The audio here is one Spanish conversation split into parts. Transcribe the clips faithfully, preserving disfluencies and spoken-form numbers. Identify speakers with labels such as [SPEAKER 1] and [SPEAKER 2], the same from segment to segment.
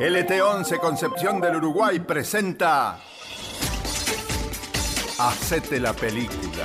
[SPEAKER 1] L T once Concepción del Uruguay presenta Hacete la película.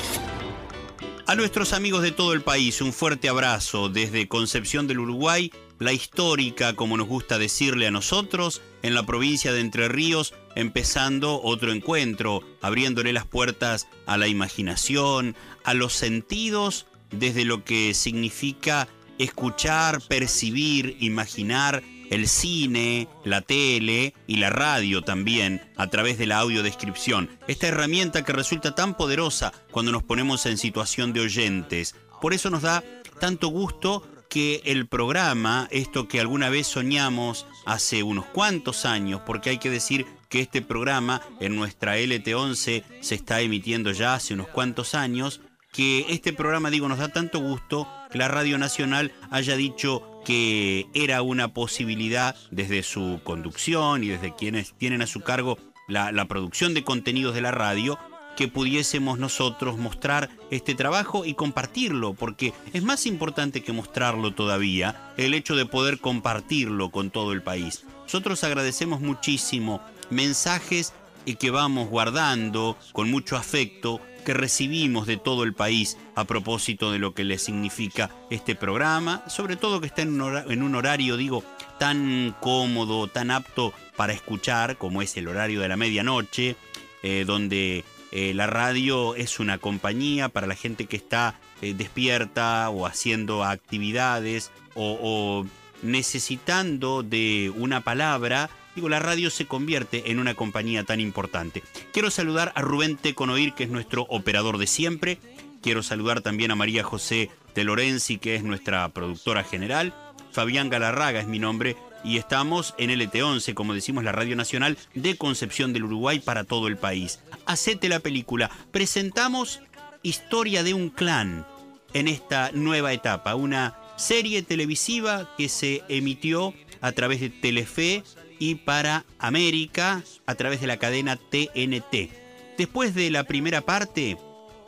[SPEAKER 2] A nuestros amigos de todo el país, un fuerte abrazo desde Concepción del Uruguay, la histórica, como nos gusta decirle a nosotros, en la provincia de Entre Ríos, empezando otro encuentro, abriéndole las puertas a la imaginación, a los sentidos, desde lo que significa escuchar, percibir, imaginar el cine, la tele y la radio también, a través de la audiodescripción. Esta herramienta que resulta tan poderosa cuando nos ponemos en situación de oyentes. Por eso nos da tanto gusto que el programa, esto que alguna vez soñamos hace unos cuantos años, porque hay que decir que este programa en nuestra L T once se está emitiendo ya hace unos cuantos años, que este programa, digo, nos da tanto gusto que la Radio Nacional haya dicho que era una posibilidad desde su conducción y desde quienes tienen a su cargo la, la producción de contenidos de la radio, que pudiésemos nosotros mostrar este trabajo y compartirlo, porque es más importante que mostrarlo todavía el hecho de poder compartirlo con todo el país. Nosotros agradecemos muchísimo mensajes que vamos guardando con mucho afecto, que recibimos de todo el país a propósito de lo que le significa este programa, sobre todo que está en un horario, en un horario digo, tan cómodo, tan apto para escuchar, como es el horario de la medianoche, eh, donde eh, la radio es una compañía para la gente que está eh, despierta o haciendo actividades o, o necesitando de una palabra. Digo, la radio se convierte en una compañía tan importante. Quiero saludar a Rubén Teconoir, que es nuestro operador de siempre. Quiero saludar también a María José de Lorenzi, que es nuestra productora general. Fabián Galarraga es mi nombre. Y estamos en L T once, como decimos, la Radio Nacional de Concepción del Uruguay para todo el país. Hacete la película. Presentamos Historia de un clan en esta nueva etapa. Una serie televisiva que se emitió a través de Telefe y para América a través de la cadena T N T. Después de la primera parte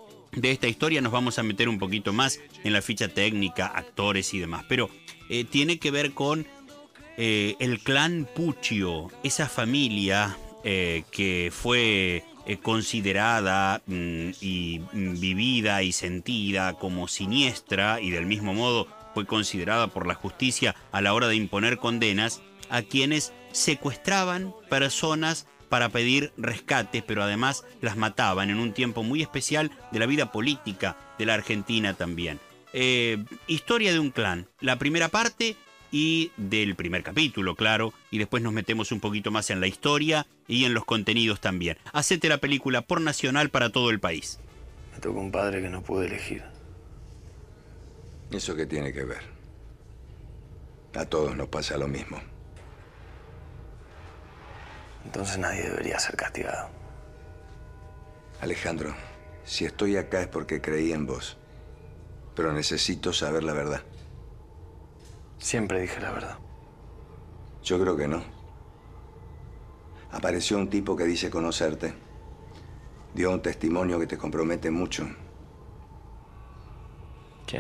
[SPEAKER 2] de esta historia nos vamos a meter un poquito más en la ficha técnica, actores y demás, pero eh, tiene que ver con eh, el clan Puccio, esa familia eh, que fue eh, considerada mm, y mm, vivida y sentida como siniestra, y del mismo modo fue considerada por la justicia a la hora de imponer condenas a quienes secuestraban personas para pedir rescates, pero además las mataban en un tiempo muy especial de la vida política de la Argentina también. Eh, historia de un clan, la primera parte y del primer capítulo, claro, y después nos metemos un poquito más en la historia y en los contenidos también. Hacete la película por Nacional para todo el país.
[SPEAKER 3] Me tocó un padre que no pude elegir.
[SPEAKER 4] ¿Eso qué tiene que ver? A todos nos pasa lo mismo.
[SPEAKER 3] Entonces nadie debería ser castigado.
[SPEAKER 4] Alejandro, si estoy acá es porque creí en vos. Pero necesito saber la verdad.
[SPEAKER 3] Siempre dije la verdad.
[SPEAKER 4] Yo creo que no. Apareció un tipo que dice conocerte. Dio un testimonio que te compromete mucho.
[SPEAKER 3] ¿Quién?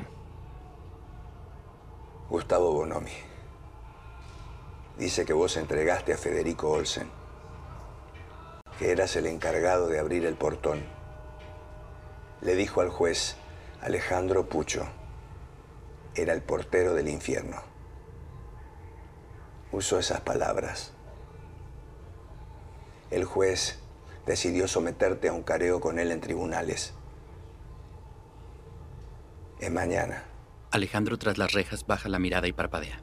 [SPEAKER 4] Gustavo Bonomi. Dice que vos entregaste a Federico Olsen, que eras el encargado de abrir el portón. Le dijo al juez, Alejandro Puccio era el portero del infierno. Usó esas palabras. El juez decidió someterte a un careo con él en tribunales. Es mañana.
[SPEAKER 5] Alejandro, tras las rejas, baja la mirada y parpadea.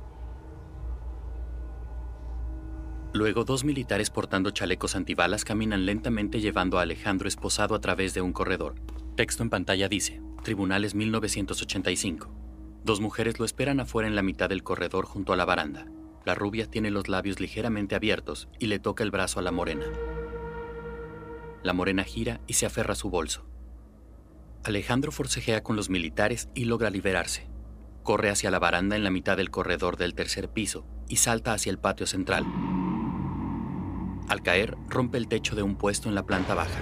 [SPEAKER 5] Luego, dos militares portando chalecos antibalas caminan lentamente llevando a Alejandro esposado a través de un corredor. Texto en pantalla dice, Tribunales mil novecientos ochenta y cinco. Dos mujeres lo esperan afuera en la mitad del corredor junto a la baranda. La rubia tiene los labios ligeramente abiertos y le toca el brazo a la morena. La morena gira y se aferra a su bolso. Alejandro forcejea con los militares y logra liberarse. Corre hacia la baranda en la mitad del corredor del tercer piso y salta hacia el patio central. Al caer, rompe el techo de un puesto en la planta baja.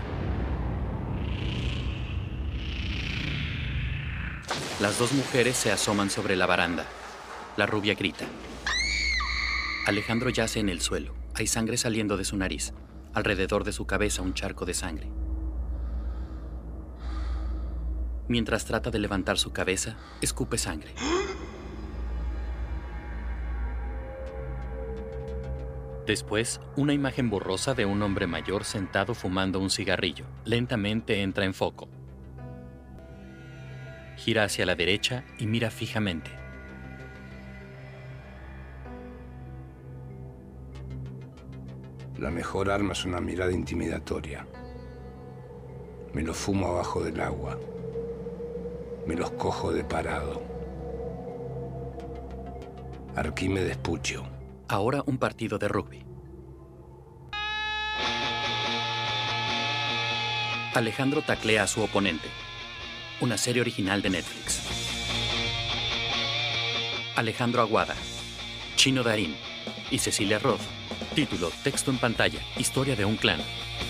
[SPEAKER 5] Las dos mujeres se asoman sobre la baranda. La rubia grita. Alejandro yace en el suelo. Hay sangre saliendo de su nariz. Alrededor de su cabeza un charco de sangre. Mientras trata de levantar su cabeza, escupe sangre. Después, una imagen borrosa de un hombre mayor sentado fumando un cigarrillo. Lentamente entra en foco. Gira hacia la derecha y mira fijamente.
[SPEAKER 6] La mejor arma es una mirada intimidatoria. Me los fumo abajo del agua. Me los cojo de parado. Arquímedes Puccio.
[SPEAKER 5] Ahora un partido de rugby. Alejandro taclea a su oponente. Una serie original de Netflix. Alejandro Aguada, Chino Darín y Cecilia Roth. Título, texto en pantalla, historia de un clan.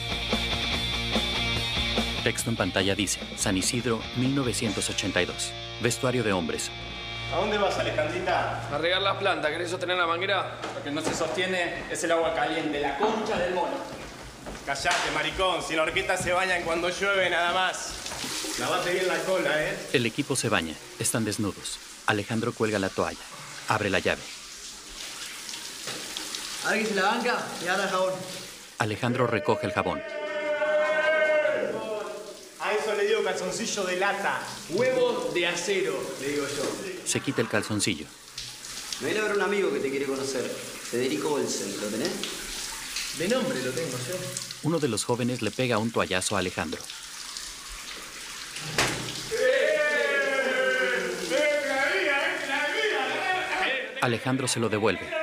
[SPEAKER 5] Texto en pantalla dice, San Isidro, mil novecientos ochenta y dos. Vestuario de hombres.
[SPEAKER 7] ¿A dónde vas, Alejandrita?
[SPEAKER 8] A regar las plantas. ¿Querés sostener la manguera?
[SPEAKER 7] Lo que no se sostiene es el agua caliente, la concha del mono. Callate, maricón. Si la horqueta se bañan cuando llueve, nada más. Lavate bien la cola, ¿eh?
[SPEAKER 5] El equipo se baña. Están desnudos. Alejandro cuelga la toalla. Abre la llave.
[SPEAKER 9] Alguien se la banca y agarra el jabón.
[SPEAKER 5] Alejandro recoge el jabón.
[SPEAKER 7] A eso le digo calzoncillo de lata.
[SPEAKER 9] Huevo de acero, le digo yo.
[SPEAKER 5] Se quita el calzoncillo.
[SPEAKER 9] Me viene a ver un amigo que te quiere conocer. Federico Olsen, ¿lo tenés? De nombre lo tengo yo.
[SPEAKER 5] Uno de los jóvenes le pega un toallazo a Alejandro. Alejandro se lo devuelve.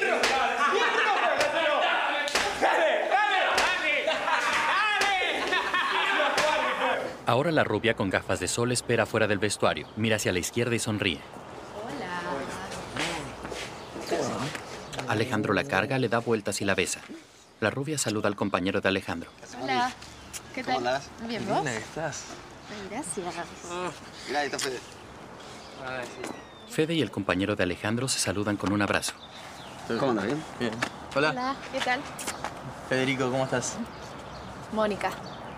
[SPEAKER 5] Ahora la rubia con gafas de sol espera fuera del vestuario. Mira hacia la izquierda y sonríe.
[SPEAKER 10] Hola.
[SPEAKER 5] Alejandro la carga, le da vueltas y la besa. La rubia saluda al compañero de Alejandro.
[SPEAKER 10] Hola. ¿Qué tal?
[SPEAKER 3] ¿Cómo andás?
[SPEAKER 10] Bien, ¿vos?
[SPEAKER 3] ¿Qué estás?
[SPEAKER 10] Ay, gracias.
[SPEAKER 3] Mirá, ahí está Fede.
[SPEAKER 5] Fede y el compañero de Alejandro se saludan con un abrazo.
[SPEAKER 3] ¿Cómo andás? ¿Bien? Bien. Hola.
[SPEAKER 10] Hola, ¿qué tal?
[SPEAKER 3] Federico, ¿cómo estás?
[SPEAKER 10] Mónica.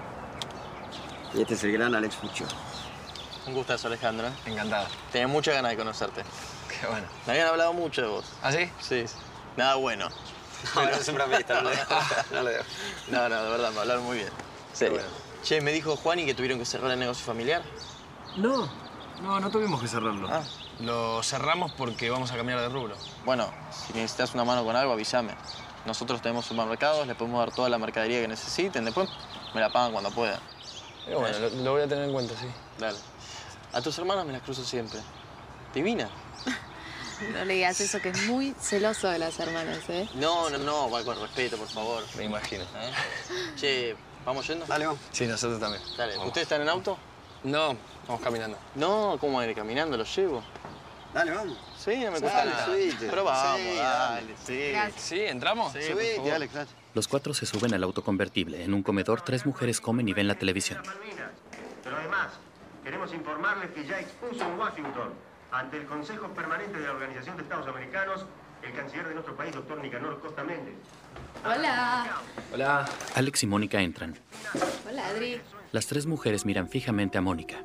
[SPEAKER 3] Y este es el gran Alex Puccio.
[SPEAKER 8] Un gustazo, Alejandro. ¿eh?
[SPEAKER 3] Encantado.
[SPEAKER 8] Tenía muchas ganas de conocerte.
[SPEAKER 3] Qué bueno.
[SPEAKER 8] Me habían hablado mucho de vos.
[SPEAKER 3] ¿Ah, sí?
[SPEAKER 8] Sí. Nada bueno.
[SPEAKER 3] No, eso es un bromista, no le dejo. No le dejo.
[SPEAKER 8] No, no, de verdad, me hablaron muy bien. Serio.
[SPEAKER 3] Bueno.
[SPEAKER 8] Che, me dijo Juani que tuvieron que cerrar el negocio familiar.
[SPEAKER 11] No, no, no tuvimos que cerrarlo.
[SPEAKER 8] Ah.
[SPEAKER 11] Lo cerramos porque vamos a cambiar de rubro.
[SPEAKER 8] Bueno, si necesitas una mano con algo, avísame. Nosotros tenemos supermercados, les podemos dar toda la mercadería que necesiten. Después me la pagan cuando puedan.
[SPEAKER 11] Pero bueno, lo, lo voy a tener en cuenta, sí.
[SPEAKER 8] Dale. A tus hermanas me las cruzo siempre. Divina.
[SPEAKER 10] No le digas eso, que es muy celoso de las hermanas, ¿eh?
[SPEAKER 8] No, no, no, va con respeto, por favor.
[SPEAKER 11] Me imagino.
[SPEAKER 8] ¿Eh? Che, ¿vamos yendo?
[SPEAKER 3] Dale, vamos.
[SPEAKER 11] Sí, nosotros también.
[SPEAKER 8] Dale.
[SPEAKER 11] Vamos.
[SPEAKER 8] ¿Ustedes están en auto?
[SPEAKER 11] No, vamos caminando.
[SPEAKER 8] No, ¿cómo van a ir caminando? ¿Los llevo?
[SPEAKER 3] Dale, vamos.
[SPEAKER 8] Sí, no me cuesta
[SPEAKER 3] Dale,
[SPEAKER 8] nada.
[SPEAKER 3] subite.
[SPEAKER 8] Pero vamos,
[SPEAKER 3] Sí,
[SPEAKER 8] dale, sí.
[SPEAKER 10] Gracias.
[SPEAKER 11] ¿Sí? ¿Entramos?
[SPEAKER 8] Sí, por
[SPEAKER 3] Subite,
[SPEAKER 8] favor.
[SPEAKER 3] Alex, dale.
[SPEAKER 5] Los cuatro se suben al auto convertible. En un comedor, tres mujeres comen y ven la televisión.
[SPEAKER 12] Pero además, queremos informarles que ya expuso en Washington, ante el Consejo Permanente de la Organización de Estados Americanos, el canciller de nuestro país, doctor Nicanor Costa Méndez.
[SPEAKER 10] Hola.
[SPEAKER 11] Hola.
[SPEAKER 5] Alex y Mónica entran.
[SPEAKER 10] Hola, Adri.
[SPEAKER 5] Las tres mujeres miran fijamente a Mónica.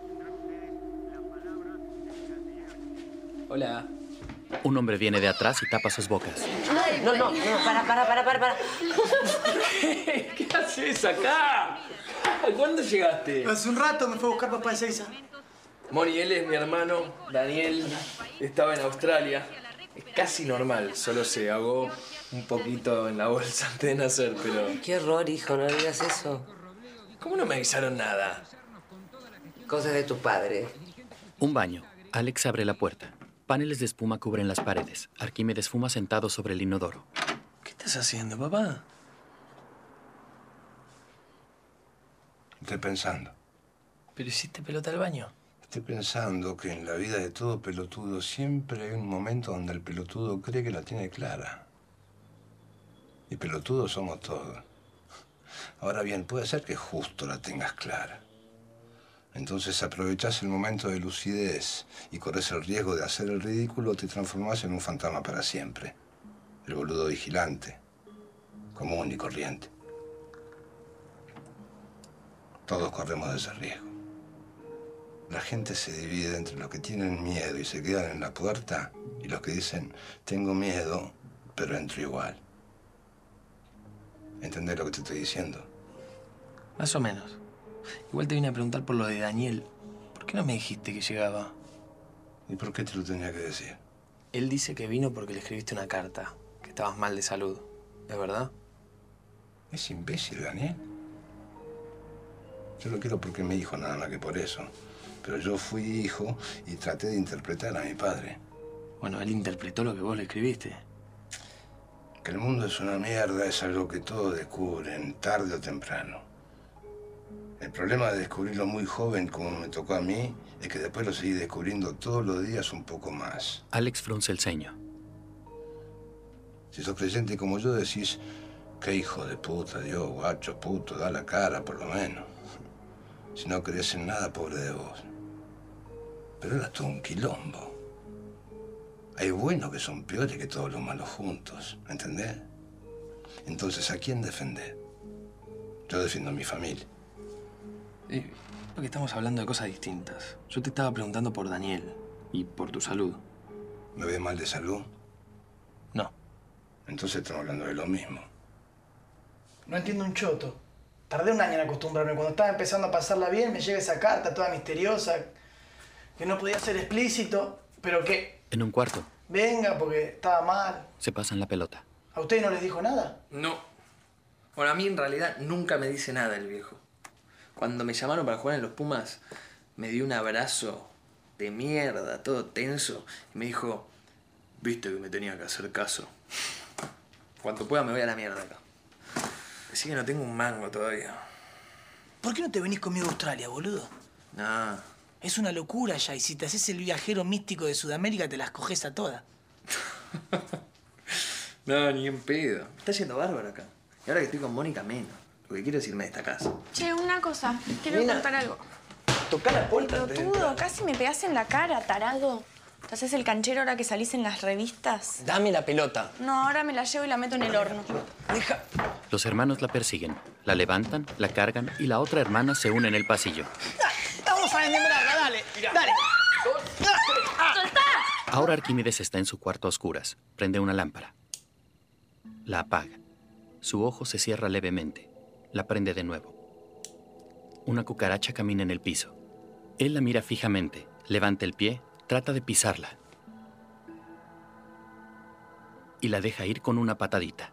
[SPEAKER 11] Hola.
[SPEAKER 5] Un hombre viene de atrás y tapa sus bocas.
[SPEAKER 10] Ay,
[SPEAKER 9] No, no, no, para, para, para, para, para.
[SPEAKER 11] ¿Qué haces acá? ¿Cuándo llegaste?
[SPEAKER 9] Hace un rato me fue a buscar papá de Seiza.
[SPEAKER 11] Moni, él es mi hermano, Daniel. Estaba en Australia. Es casi normal, solo se ahogó un poquito en la bolsa antes de nacer, pero...
[SPEAKER 9] Qué horror, hijo, no digas eso.
[SPEAKER 11] ¿Cómo no me avisaron nada?
[SPEAKER 9] Cosas de tu padre.
[SPEAKER 5] Un baño. Alex abre la puerta. Paneles de espuma cubren las paredes. Arquímedes fuma sentado sobre el inodoro.
[SPEAKER 11] ¿Qué estás haciendo, papá?
[SPEAKER 6] Estoy pensando.
[SPEAKER 11] ¿Pero hiciste pelota al baño?
[SPEAKER 6] Estoy pensando que en la vida de todo pelotudo siempre hay un momento donde el pelotudo cree que la tiene clara. Y pelotudos somos todos. Ahora bien, puede ser que justo la tengas clara. Entonces aprovechás el momento de lucidez y corres el riesgo de hacer el ridículo o te transformás en un fantasma para siempre. el boludo vigilante, común y corriente. Todos corremos de ese riesgo. La gente se divide entre los que tienen miedo y se quedan en la puerta y los que dicen, tengo miedo, pero entro igual. ¿Entendés lo que te estoy diciendo?
[SPEAKER 11] Más o menos. Igual te vine a preguntar por lo de Daniel. ¿Por qué no me dijiste que llegaba?
[SPEAKER 6] ¿Y por qué te lo tenía que decir?
[SPEAKER 11] Él dice que vino porque le escribiste una carta, que estabas mal de salud. ¿Es verdad?
[SPEAKER 6] Es imbécil, Daniel. Yo lo quiero porque es mi hijo, nada más que por eso. Pero yo fui hijo y traté de interpretar a mi padre.
[SPEAKER 11] Bueno, él interpretó lo que vos le escribiste.
[SPEAKER 6] Que el mundo es una mierda es algo que todos descubren, tarde o temprano. El problema de descubrirlo muy joven, como me tocó a mí, es que después lo seguí descubriendo todos los días un poco más.
[SPEAKER 5] Alex frunce el ceño.
[SPEAKER 6] Si sos creyente como yo, decís, qué hijo de puta, Dios, guacho, puto, da la cara, por lo menos. Si no crees en nada, pobre de vos. Pero era todo un quilombo. Hay buenos que son peores que todos los malos juntos, ¿entendés? Entonces, ¿a quién defender? Yo defiendo a mi familia.
[SPEAKER 11] Sí, porque estamos hablando de cosas distintas. Yo te estaba preguntando por Daniel y por tu salud.
[SPEAKER 6] ¿Me ves mal de salud?
[SPEAKER 11] No.
[SPEAKER 6] Entonces estamos hablando de lo mismo.
[SPEAKER 13] No entiendo un choto. Tardé un año en acostumbrarme. Cuando estaba empezando a pasarla bien, me llega esa carta toda misteriosa, que no podía ser explícito, pero que
[SPEAKER 5] En un cuarto,
[SPEAKER 13] venga porque estaba mal.
[SPEAKER 5] se pasan la pelota.
[SPEAKER 13] ¿A ustedes no les dijo nada?
[SPEAKER 11] No. Bueno, a mí en realidad nunca me dice nada el viejo. Cuando me llamaron para jugar en los Pumas, me dio un abrazo de mierda, todo tenso, y me dijo, viste que me tenía que hacer caso. Cuanto pueda me voy a la mierda acá. Así que no tengo un mango todavía.
[SPEAKER 13] ¿Por qué no te venís conmigo a Australia, boludo?
[SPEAKER 11] No.
[SPEAKER 13] Es una locura ya, y si te haces el viajero místico de Sudamérica, te las coges a todas.
[SPEAKER 11] No, ni en pedo. Me está yendo bárbaro acá. Y ahora que estoy con Mónica, menos. Lo que quiero es irme de esta casa.
[SPEAKER 14] Che, una cosa. Quiero
[SPEAKER 11] Nena.
[SPEAKER 14] contar algo.
[SPEAKER 11] Toca la puerta. antes de
[SPEAKER 14] Pelotudo,
[SPEAKER 11] entrar.
[SPEAKER 14] casi me pegas en la cara, tarado. ¿Te haces el canchero ahora que salís en las revistas?
[SPEAKER 11] Dame la pelota.
[SPEAKER 14] No, ahora me la llevo y la meto en el horno.
[SPEAKER 11] Deja.
[SPEAKER 5] Los hermanos la persiguen, la levantan, la cargan y la otra hermana se une en el pasillo.
[SPEAKER 13] Vamos a desmembrarla, dale. Dale.
[SPEAKER 14] ¡Soltá!
[SPEAKER 5] Ahora Arquímedes está en su cuarto a oscuras. Prende una lámpara. La apaga. Su ojo se cierra levemente. La prende de nuevo. Una cucaracha camina en el piso. Él la mira fijamente, levanta el pie, trata de pisarla. Y la deja ir con una patadita.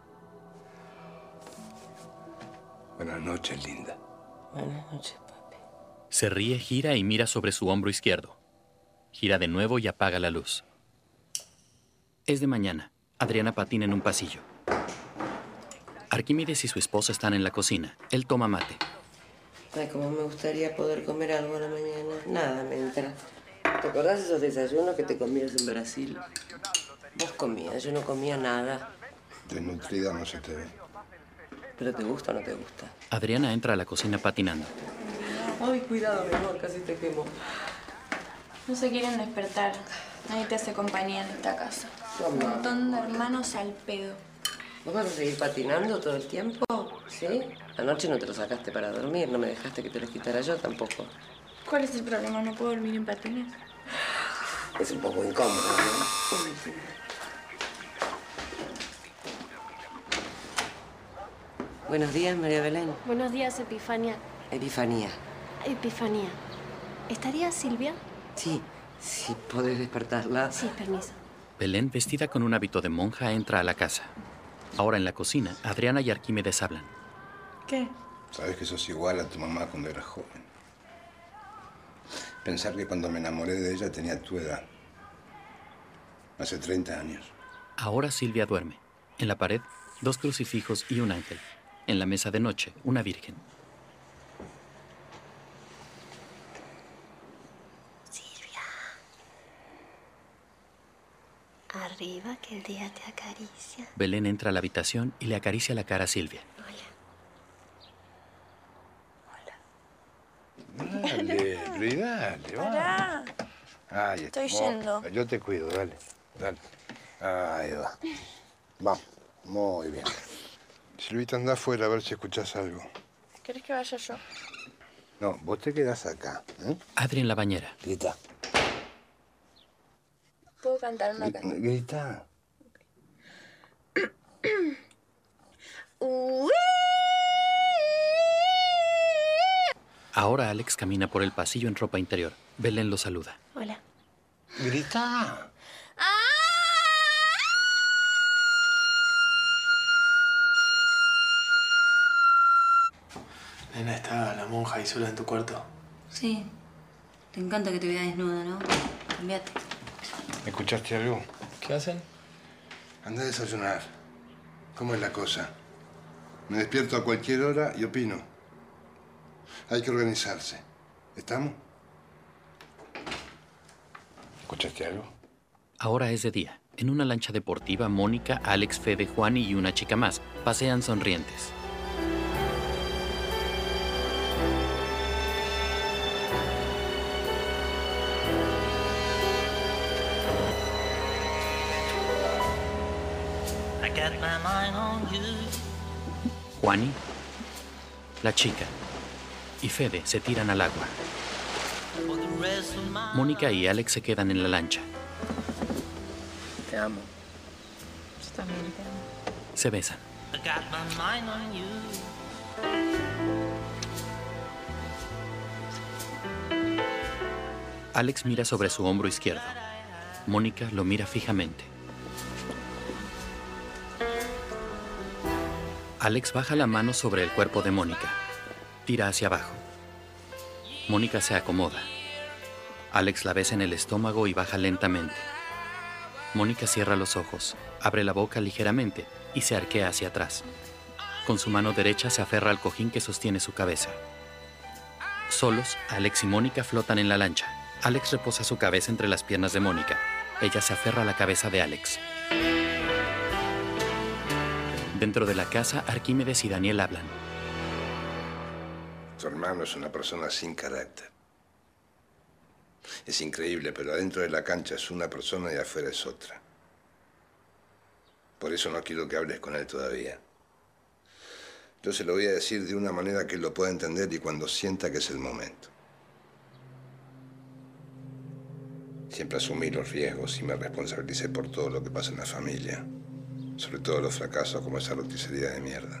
[SPEAKER 6] Buenas noches, linda.
[SPEAKER 15] Buenas noches, papi.
[SPEAKER 5] Se ríe, gira y mira sobre su hombro izquierdo. Gira de nuevo y apaga la luz. Es de mañana. Adriana patina en un pasillo. Arquímedes y su esposa están en la cocina. Él toma mate.
[SPEAKER 15] Ay, como me gustaría poder comer algo a la mañana. Nada me entra. ¿Te acordás de esos desayunos que te comías en Brasil? Vos comías, yo no comía nada.
[SPEAKER 6] Desnutrida no se te ve.
[SPEAKER 15] ¿Pero te gusta o no te gusta?
[SPEAKER 5] Adriana entra a la cocina patinando.
[SPEAKER 15] Ay, cuidado, mi amor, casi te quemo.
[SPEAKER 14] No se quieren despertar. Nadie te hace compañía en esta casa. Un
[SPEAKER 15] Mamá.
[SPEAKER 14] montón de hermanos al pedo.
[SPEAKER 15] ¿Vos vas a seguir patinando todo el tiempo? ¿Sí? Anoche no te lo sacaste para dormir, no me dejaste que te los quitara yo tampoco.
[SPEAKER 14] ¿Cuál es el problema? ¿No puedo dormir en patines?
[SPEAKER 15] Es un poco incómodo, ¿no? Buenos días, María Belén.
[SPEAKER 16] Buenos días, Epifania.
[SPEAKER 15] Epifanía.
[SPEAKER 16] Epifanía. ¿Estaría Silvia?
[SPEAKER 15] Sí, sí, podés despertarla.
[SPEAKER 16] Sí, permiso.
[SPEAKER 5] Belén, vestida con un hábito de monja, entra a la casa. Ahora en la cocina, Adriana y Arquímedes hablan.
[SPEAKER 14] ¿Qué?
[SPEAKER 6] Sabes que sos igual a tu mamá cuando eras joven. Pensar que cuando me enamoré de ella tenía tu edad. Hace treinta años.
[SPEAKER 5] Ahora Silvia duerme. En la pared, dos crucifijos y un ángel. En la mesa de noche, una virgen.
[SPEAKER 16] Silvia. Arriba, que el día te acaricia.
[SPEAKER 5] Belén entra a la habitación y le acaricia la cara a Silvia.
[SPEAKER 6] Dale, Luis, dale, va.
[SPEAKER 14] Pará.
[SPEAKER 6] Ahí
[SPEAKER 14] Estoy
[SPEAKER 6] está.
[SPEAKER 14] yendo.
[SPEAKER 6] Yo te cuido, dale, dale. Ahí va. Vamos. Muy bien. Silvita, anda afuera a ver si escuchás algo.
[SPEAKER 14] ¿Querés que vaya yo?
[SPEAKER 6] No, vos te quedás acá. ¿eh?
[SPEAKER 5] Adri en la bañera.
[SPEAKER 6] Grita.
[SPEAKER 14] ¿Puedo cantar una canción?
[SPEAKER 6] Grita.
[SPEAKER 5] Ahora Alex camina por el pasillo en ropa interior. Belén lo saluda.
[SPEAKER 14] Hola.
[SPEAKER 6] Grita.
[SPEAKER 11] Nena, ¿está la monja ahí sola en tu cuarto?
[SPEAKER 17] Sí. Te encanta que te vea desnuda, ¿no? Cambiate.
[SPEAKER 6] ¿Escuchaste algo?
[SPEAKER 11] ¿Qué hacen?
[SPEAKER 6] Anda a desayunar. ¿Cómo es la cosa? Me despierto a cualquier hora y opino. Hay que organizarse. ¿Estamos? ¿Escuchaste algo?
[SPEAKER 5] Ahora es de día. En una lancha deportiva, Mónica, Alex, Fede, Juani y una chica más pasean sonrientes. Juani, la chica y Fede se tiran al agua. Mónica y Alex se quedan en la lancha.
[SPEAKER 14] Te amo. Yo también te amo.
[SPEAKER 5] Se besan. Alex mira sobre su hombro izquierdo. Mónica lo mira fijamente. Alex baja la mano sobre el cuerpo de Mónica. Tira hacia abajo. Mónica se acomoda. Alex la besa en el estómago y baja lentamente. Mónica cierra los ojos, abre la boca ligeramente y se arquea hacia atrás. Con su mano derecha se aferra al cojín que sostiene su cabeza. Solos, Alex y Mónica flotan en la lancha. Alex reposa su cabeza entre las piernas de Mónica. Ella se aferra a la cabeza de Alex. Dentro de la casa, Arquímedes y Daniel hablan.
[SPEAKER 6] Tu hermano es una persona sin carácter. Es increíble, pero adentro de la cancha es una persona y afuera es otra. Por eso no quiero que hables con él todavía. Yo se lo voy a decir de una manera que él lo pueda entender y cuando sienta que es el momento. Siempre asumí los riesgos y me responsabilicé por todo lo que pasa en la familia. Sobre todo los fracasos como esa roticería de mierda.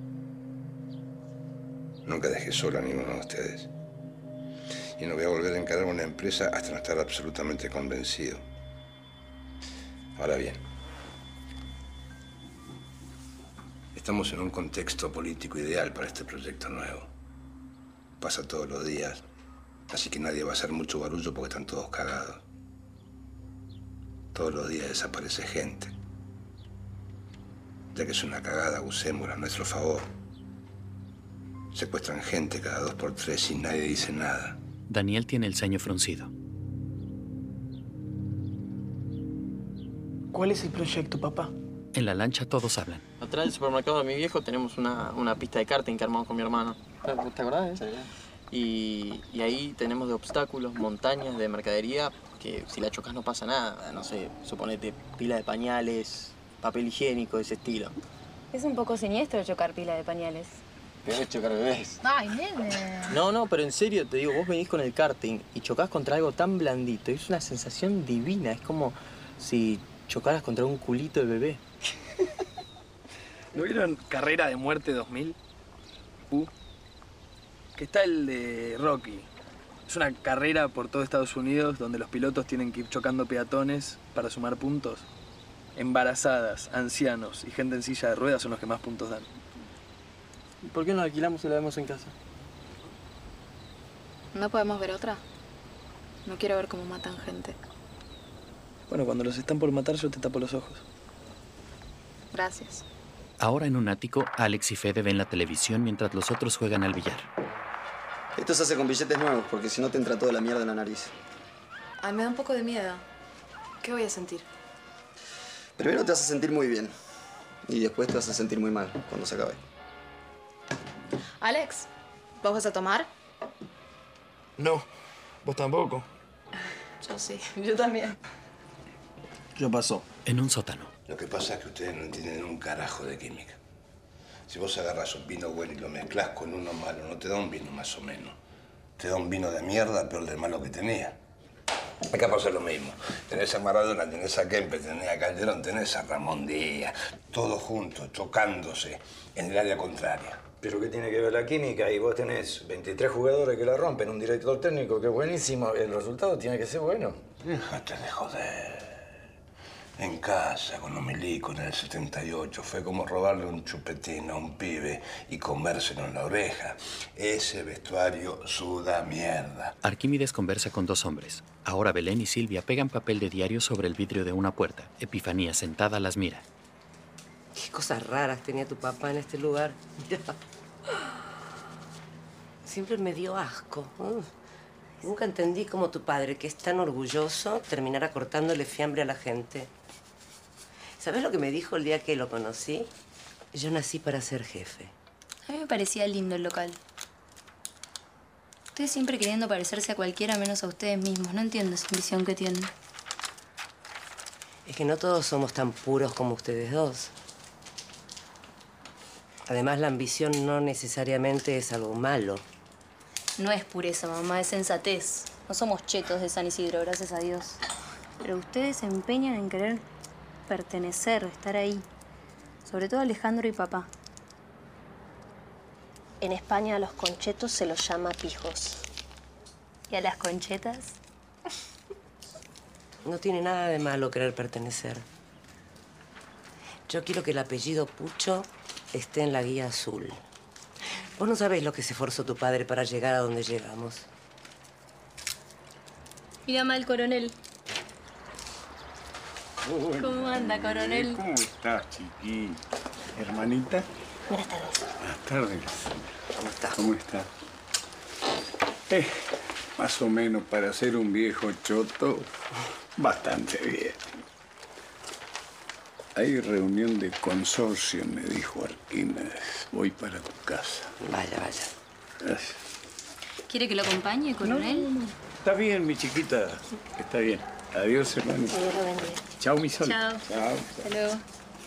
[SPEAKER 6] Nunca dejé solo a ninguno de ustedes. Y no voy a volver a encarar una empresa hasta no estar absolutamente convencido. Ahora bien, estamos en un contexto político ideal para este proyecto nuevo. Pasa todos los días, así que nadie va a hacer mucho barullo porque están todos cagados. Todos los días desaparece gente. Ya que es una cagada, usémosla a nuestro favor. Secuestran gente cada dos por tres y nadie dice nada.
[SPEAKER 5] Daniel tiene el ceño fruncido.
[SPEAKER 13] ¿Cuál es el proyecto, papá?
[SPEAKER 5] En la lancha todos hablan.
[SPEAKER 8] Atrás del supermercado de mi viejo tenemos una, una pista de karting que armamos con mi hermano. ¿Te acordás? Sí. Y, y ahí tenemos de obstáculos, montañas de mercadería que si la chocas no pasa nada. No sé, suponete pila de pañales, papel higiénico, de ese estilo.
[SPEAKER 10] Es un poco siniestro chocar pila de pañales.
[SPEAKER 8] ¿Querés chocar bebés?
[SPEAKER 10] Ay, nene.
[SPEAKER 8] No, no, pero en serio, te digo, vos venís con el karting y chocás contra algo tan blandito. Y es una sensación divina. Es como si chocaras contra un culito de bebé.
[SPEAKER 11] ¿No vieron Carrera de Muerte dos mil? Uh, que está el de Rocky. Es una carrera por todo Estados Unidos donde los pilotos tienen que ir chocando peatones para sumar puntos. Embarazadas, ancianos y gente en silla de ruedas son los que más puntos dan.
[SPEAKER 8] ¿Por qué no la alquilamos y la vemos en casa?
[SPEAKER 10] ¿No podemos ver otra? No quiero ver cómo matan gente.
[SPEAKER 11] Bueno, cuando los están por matar yo te tapo los ojos.
[SPEAKER 10] Gracias.
[SPEAKER 5] Ahora en un ático, Alex y Fede ven la televisión mientras los otros juegan al billar.
[SPEAKER 3] Esto se hace con billetes nuevos, porque si no te entra toda la mierda en la nariz.
[SPEAKER 10] Ay, me da un poco de miedo. ¿Qué voy a sentir?
[SPEAKER 3] Primero te vas a sentir muy bien. Y después te vas a sentir muy mal cuando se acabe.
[SPEAKER 10] Alex, ¿vos vas a tomar?
[SPEAKER 11] No, vos tampoco.
[SPEAKER 10] Yo sí. Yo también.
[SPEAKER 11] Ya pasó.
[SPEAKER 5] En un sótano.
[SPEAKER 6] Lo que pasa es que ustedes no entienden un carajo de química. Si vos agarras un vino bueno y lo mezclás con uno malo, no te da un vino más o menos. Te da un vino de mierda, peor del malo que tenía. Acá pasa lo mismo. Tenés a Maradona, tenés a Kempe, tenés a Calderón, tenés a Ramón Díaz. Todos juntos, chocándose en el área contraria.
[SPEAKER 18] ¿Pero qué tiene que ver la química? Y vos tenés veintitrés jugadores que la rompen, un director técnico que es buenísimo. El resultado tiene que ser bueno.
[SPEAKER 6] Déjate de joder. En casa, con los milicos en el setenta y ocho, fue como robarle un chupetín a un pibe y comérselo en la oreja. Ese vestuario suda mierda.
[SPEAKER 5] Arquímedes conversa con dos hombres. Ahora Belén y Silvia pegan papel de diario sobre el vidrio de una puerta. Epifanía, sentada, las mira.
[SPEAKER 15] Qué cosas raras tenía tu papá en este lugar. Siempre me dio asco. Uh, nunca entendí cómo tu padre, que es tan orgulloso, terminara cortándole fiambre a la gente. ¿Sabes lo que me dijo el día que lo conocí? Yo nací para ser jefe.
[SPEAKER 17] A mí me parecía lindo el local. Ustedes siempre queriendo parecerse a cualquiera menos a ustedes mismos. No entiendo esa ambición que tienen.
[SPEAKER 15] Es que no todos somos tan puros como ustedes dos. Además, la ambición no necesariamente es algo malo.
[SPEAKER 17] No es pureza, mamá, es sensatez. No somos chetos de San Isidro, gracias a Dios. Pero ustedes se empeñan en querer pertenecer, estar ahí. Sobre todo Alejandro y papá.
[SPEAKER 16] En España a los conchetos se los llama pijos.
[SPEAKER 17] ¿Y a las conchetas?
[SPEAKER 15] No tiene nada de malo querer pertenecer. Yo quiero que el apellido Pucho esté en la guía azul. Vos no sabés lo que se esforzó tu padre para llegar a donde llegamos.
[SPEAKER 17] Mira mal, coronel.
[SPEAKER 19] Hola.
[SPEAKER 17] ¿Cómo anda, coronel?
[SPEAKER 19] ¿Cómo estás, chiquín? ¿Hermanita?
[SPEAKER 16] Buenas tardes.
[SPEAKER 19] Buenas tardes. ¿Cómo estás? ¿Cómo estás? Eh, más o menos para ser un viejo choto, bastante bien. Hay reunión de consorcio, me dijo Arquímedes. Voy para tu casa.
[SPEAKER 15] Vaya, vaya.
[SPEAKER 19] Gracias.
[SPEAKER 17] ¿Quiere que lo acompañe, coronel?
[SPEAKER 19] No, no, no. Está bien, mi chiquita. Está bien. Adiós, hermanito.
[SPEAKER 16] Dios lo bendiga.
[SPEAKER 19] Chao, mi sol.
[SPEAKER 17] Chao.
[SPEAKER 19] Chao.
[SPEAKER 17] Hasta luego.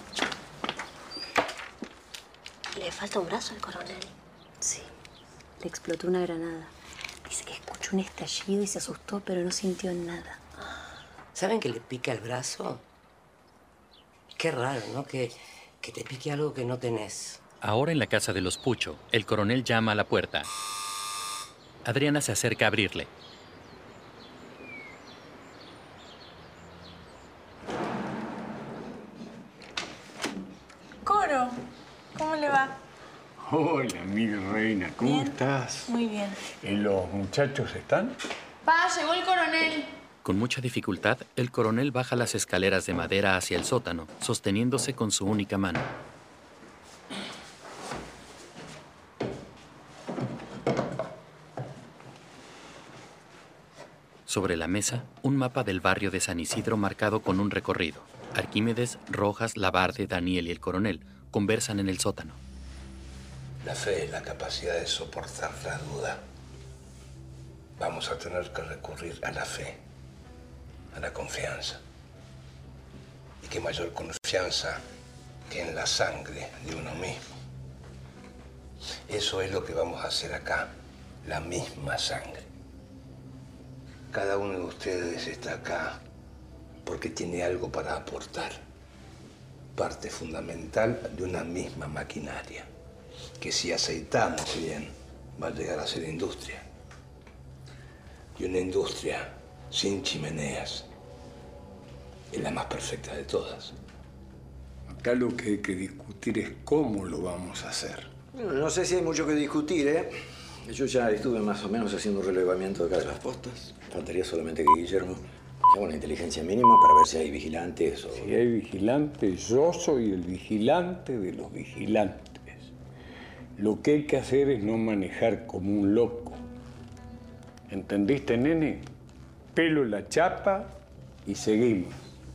[SPEAKER 16] ¿Le falta un brazo al coronel?
[SPEAKER 17] Sí. Le explotó una granada. Dice que escuchó un estallido y se asustó, pero no sintió nada.
[SPEAKER 15] ¿Saben que le pica el brazo? Qué raro, ¿no? Que, que te pique algo que no tenés.
[SPEAKER 5] Ahora en la casa de los Pucho, el coronel llama a la puerta. Adriana se acerca a abrirle.
[SPEAKER 14] Coro, ¿cómo le va?
[SPEAKER 19] Hola, mi reina. ¿Cómo
[SPEAKER 14] Bien.
[SPEAKER 19] estás?
[SPEAKER 14] Muy bien.
[SPEAKER 19] ¿Y los muchachos están?
[SPEAKER 14] Pa, llegó el coronel.
[SPEAKER 5] Con mucha dificultad, el coronel baja las escaleras de madera hacia el sótano, sosteniéndose con su única mano. Sobre la mesa, un mapa del barrio de San Isidro marcado con un recorrido. Arquímedes, Rojas, Labarde, Daniel y el coronel conversan en el sótano.
[SPEAKER 6] La fe es la capacidad de soportar la duda. Vamos a tener que recurrir a la fe, a la confianza. Y qué mayor confianza que en la sangre de uno mismo. Eso es lo que vamos a hacer acá, la misma sangre. Cada uno de ustedes está acá porque tiene algo para aportar. Parte fundamental de una misma maquinaria, que si aceitamos bien, va a llegar a ser industria. Y una industria sin chimeneas es la más perfecta de todas.
[SPEAKER 19] Acá lo que hay que discutir es cómo lo vamos a hacer.
[SPEAKER 18] Bueno, no sé si hay mucho que discutir, ¿eh? Yo ya estuve más o menos haciendo un relevamiento de acá de las postas. Faltaría solamente que Guillermo haga una inteligencia mínima para ver si hay vigilantes o...
[SPEAKER 19] Si hay vigilantes, yo soy el vigilante de los vigilantes. Lo que hay que hacer es no manejar como un loco. ¿Entendiste, nene? Pelo en la chapa y seguimos.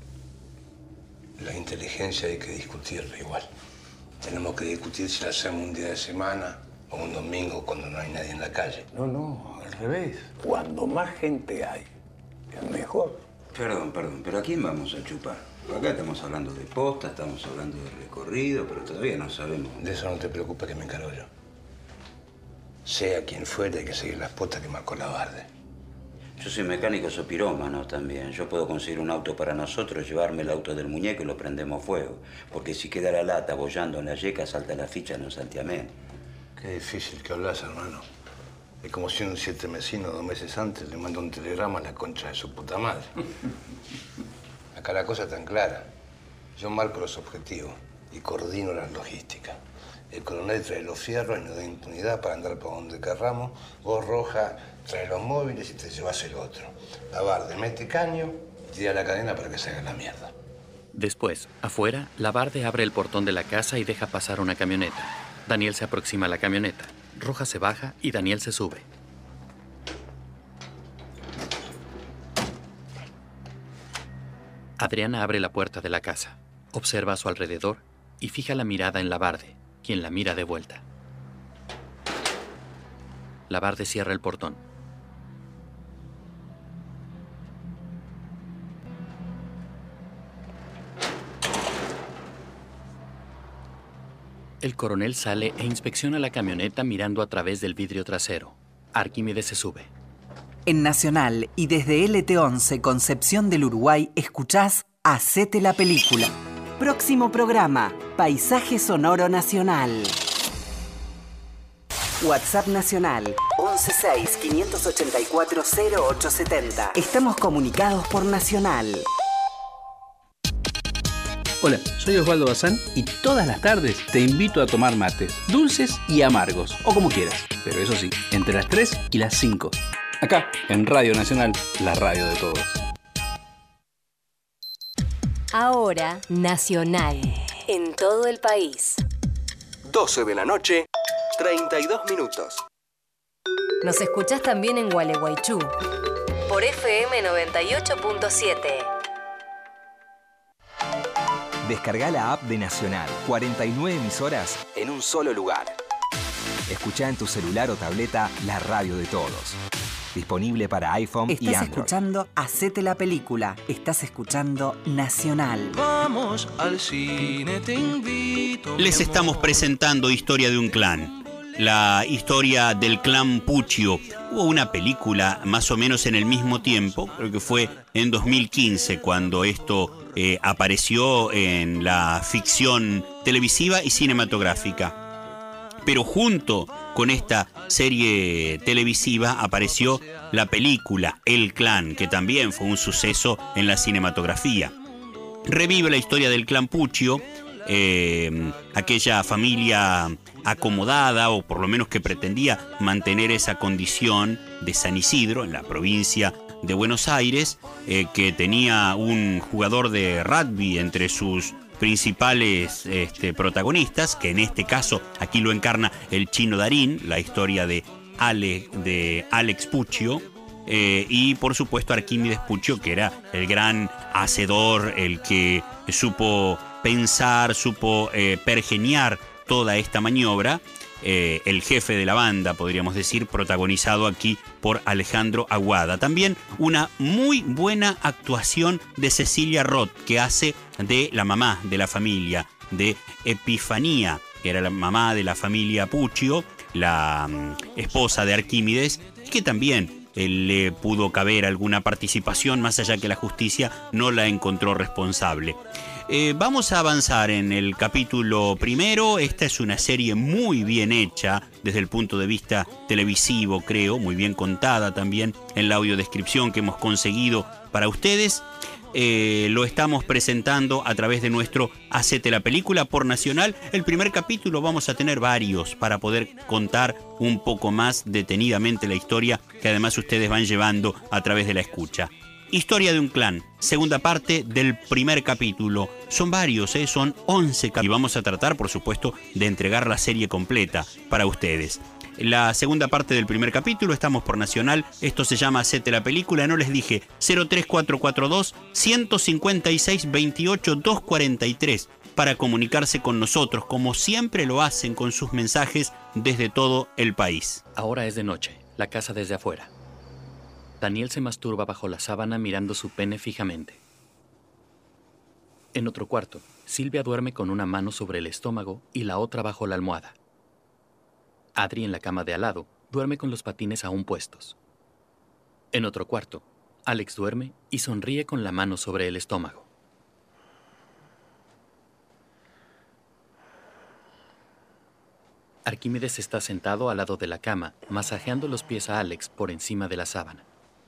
[SPEAKER 6] La inteligencia hay que discutirla igual. Tenemos que discutir si la hacemos un día de semana o un domingo cuando no hay nadie en la calle.
[SPEAKER 19] No, no, al revés. Cuando más gente hay, es mejor.
[SPEAKER 20] Perdón, perdón, pero ¿a quién vamos a chupar? Acá estamos hablando de posta, estamos hablando de recorrido, pero todavía no sabemos.
[SPEAKER 6] De eso no te preocupes, que me encargo yo. Sea quien fuera, hay que seguir las postas que marcó Labarde.
[SPEAKER 20] Yo soy mecánico, soy pirómano también. Yo puedo conseguir un auto para nosotros, llevarme el auto del muñeco y lo prendemos fuego. Porque si queda la lata bollando en la yeca, salta la ficha en un santiamén.
[SPEAKER 6] Qué difícil que hablas, hermano. Es como si un siete mesino dos meses antes le manda un telegrama a la concha de su puta madre. Acá la cosa es tan clara. Yo marco los objetivos y coordino las logísticas. El coronel trae los fierros y nos da impunidad para andar por donde querramos. Vos, Roja, trae los móviles y te llevas el otro. Labarde mete caño y tira la cadena para que se haga la mierda.
[SPEAKER 5] Después, afuera, Labarde abre el portón de la casa y deja pasar una camioneta. Daniel se aproxima a la camioneta. Roja se baja y Daniel se sube. Adriana abre la puerta de la casa, observa a su alrededor y fija la mirada en Labarde, quien la mira de vuelta. Labarde cierra el portón. El coronel sale e inspecciona la camioneta mirando a través del vidrio trasero. Arquímedes se sube.
[SPEAKER 21] En Nacional y desde L T once Concepción del Uruguay escuchás Hacete la Película. Próximo programa, Paisaje Sonoro Nacional. WhatsApp Nacional once seis, quinientos ochenta y cuatro, cero ocho setenta. Estamos comunicados por Nacional.
[SPEAKER 22] Hola, soy Osvaldo Bazán y todas las tardes te invito a tomar mates, dulces y amargos, o como quieras, pero eso sí, entre las tres y las cinco. Acá, en Radio Nacional, la radio de todos.
[SPEAKER 23] Ahora, Nacional, en todo el país.
[SPEAKER 24] doce de la noche, treinta y dos minutos.
[SPEAKER 23] Nos escuchás también en Gualeguaychú, por F M noventa y ocho punto siete.
[SPEAKER 24] Descarga la app de Nacional. cuarenta y nueve emisoras en un solo lugar. Escuchá en tu celular o tableta la radio de todos. Disponible para iPhone y
[SPEAKER 21] Estás
[SPEAKER 24] Android.
[SPEAKER 21] escuchando Hacete la Película. Estás escuchando Nacional.
[SPEAKER 25] Vamos al cine, te invito.
[SPEAKER 2] Les estamos presentando Historia de un clan. La historia del clan Puccio. Hubo una película más o menos en el mismo tiempo, creo que fue en dos mil quince cuando esto eh, apareció en la ficción televisiva y cinematográfica. Pero junto con esta serie televisiva apareció la película El Clan, que también fue un suceso en la cinematografía. Revive la historia del clan Puccio, eh, aquella familia acomodada, o por lo menos que pretendía mantener esa condición de San Isidro, en la provincia de Buenos Aires, eh, que tenía un jugador de rugby entre sus principales este, protagonistas, que en este caso aquí lo encarna el Chino Darín, la historia de, Ale, de Alex Puccio, eh, y por supuesto Arquímedes Puccio, que era el gran hacedor, el que supo pensar, supo eh, pergeniar toda esta maniobra, eh, el jefe de la banda, podríamos decir, protagonizado aquí por Alejandro Aguada. También una muy buena actuación de Cecilia Roth, que hace de la mamá de la familia, de Epifanía, que era la mamá de la familia Puccio, la um, esposa de Arquímedes, que también eh, le pudo caber alguna participación, más allá que la justicia no la encontró responsable. Eh, vamos a avanzar en el capítulo primero. Esta es una serie muy bien hecha desde el punto de vista televisivo, creo, muy bien contada también en la audiodescripción que hemos conseguido para ustedes. Eh, lo estamos presentando a través de nuestro Hacete la Película por Nacional. El primer capítulo vamos a tener varios para poder contar un poco más detenidamente la historia que además ustedes van llevando a través de la escucha. Historia de un clan, segunda parte del primer capítulo. Son varios, ¿eh? Son once capítulos. Y vamos a tratar, por supuesto, de entregar la serie completa para ustedes. La segunda parte del primer capítulo, estamos por Nacional. Esto se llama Hacete la Película. No les dije, cero tres cuatro cuatro dos, uno cinco seis, veintiocho, doscientos cuarenta y tres para comunicarse con nosotros, como siempre lo hacen con sus mensajes desde todo el país.
[SPEAKER 5] Ahora es de noche, la casa desde afuera. Daniel se masturba bajo la sábana mirando su pene fijamente. En otro cuarto, Silvia duerme con una mano sobre el estómago y la otra bajo la almohada. Adri, en la cama de al lado, duerme con los patines aún puestos. En otro cuarto, Alex duerme y sonríe con la mano sobre el estómago. Arquímedes está sentado al lado de la cama, masajeando los pies a Alex por encima de la sábana.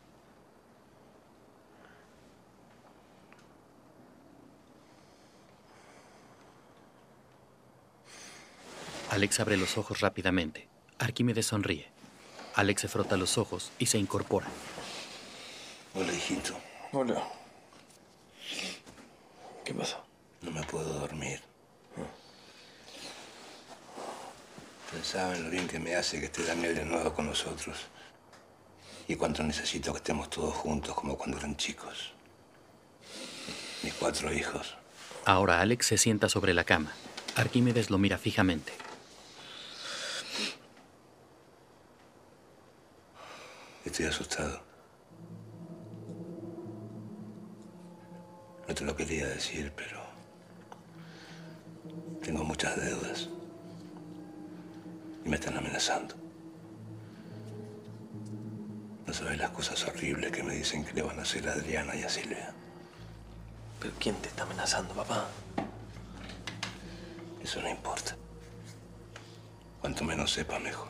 [SPEAKER 5] Alex abre los ojos rápidamente. Arquímedes sonríe. Alex se frota los ojos y se incorpora.
[SPEAKER 6] Hola, hijito.
[SPEAKER 11] Hola. ¿Qué pasa?
[SPEAKER 6] No me puedo dormir. Pensaba en lo bien que me hace que esté Daniel de nuevo con nosotros. Y cuánto necesito que estemos todos juntos como cuando eran chicos. Mis cuatro hijos.
[SPEAKER 5] Ahora Alex se sienta sobre la cama. Arquímedes lo mira fijamente.
[SPEAKER 6] Estoy asustado. No te lo quería decir, pero tengo muchas deudas y me están amenazando. No sabes las cosas horribles que me dicen que le van a hacer a Adriana y a Silvia.
[SPEAKER 11] ¿Pero quién te está amenazando, papá?
[SPEAKER 6] Eso no importa. Cuanto menos sepa, mejor.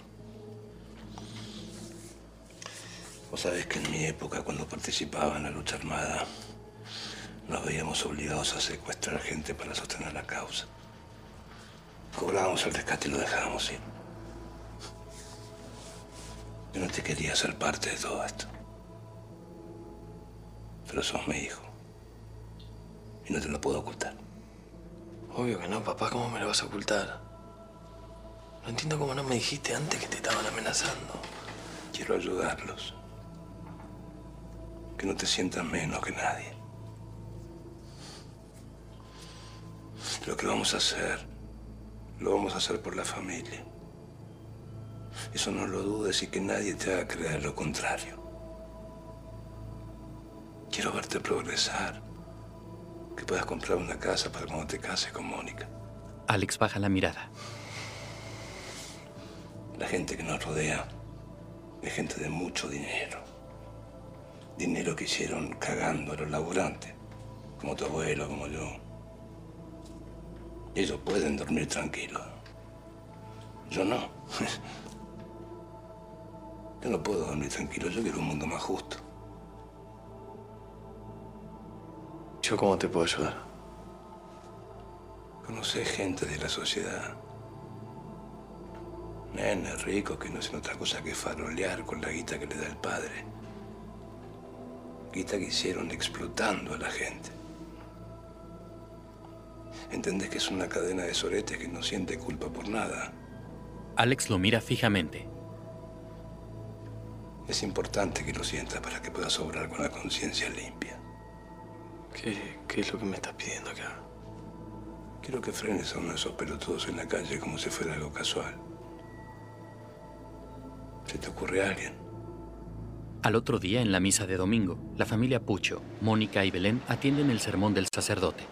[SPEAKER 6] Vos sabés que en mi época, cuando participaba en la lucha armada, nos veíamos obligados a secuestrar gente para sostener la causa. Cobrábamos el rescate y lo dejábamos ir. Yo no te quería ser parte de todo esto. Pero sos mi hijo. Y no te lo puedo ocultar.
[SPEAKER 11] Obvio que no, papá. ¿Cómo me lo vas a ocultar? No entiendo cómo no me dijiste antes que te estaban amenazando.
[SPEAKER 6] Quiero ayudarlos. Que no te sientas menos que nadie. Lo que vamos a hacer, lo vamos a hacer por la familia. Eso no lo dudes y que nadie te haga creer lo contrario. Quiero verte progresar. Que puedas comprar una casa para cuando te cases con Mónica.
[SPEAKER 5] Alex baja la mirada.
[SPEAKER 6] La gente que nos rodea es gente de mucho dinero. Dinero que hicieron cagando a los laburantes, como tu abuelo, como yo. Ellos pueden dormir tranquilos. Yo no. Yo no puedo dormir tranquilo. Yo quiero un mundo más justo.
[SPEAKER 11] ¿Yo cómo te puedo ayudar?
[SPEAKER 6] Conocés gente de la sociedad. Nenes ricos que no hacen otra cosa que farolear con la guita que le da el padre. Guita que hicieron explotando a la gente. ¿Entendés que es una cadena de soretes que no siente culpa por nada?
[SPEAKER 5] Alex lo mira fijamente.
[SPEAKER 6] Es importante que lo sientas para que puedas obrar con la conciencia limpia.
[SPEAKER 11] ¿Qué, ¿Qué es lo que me estás pidiendo acá?
[SPEAKER 6] Quiero que frenes a uno de esos pelotudos en la calle como si fuera algo casual. ¿Se te ocurre a alguien?
[SPEAKER 5] Al otro día, en la misa de domingo, la familia Pucho, Mónica y Belén atienden el sermón del sacerdote.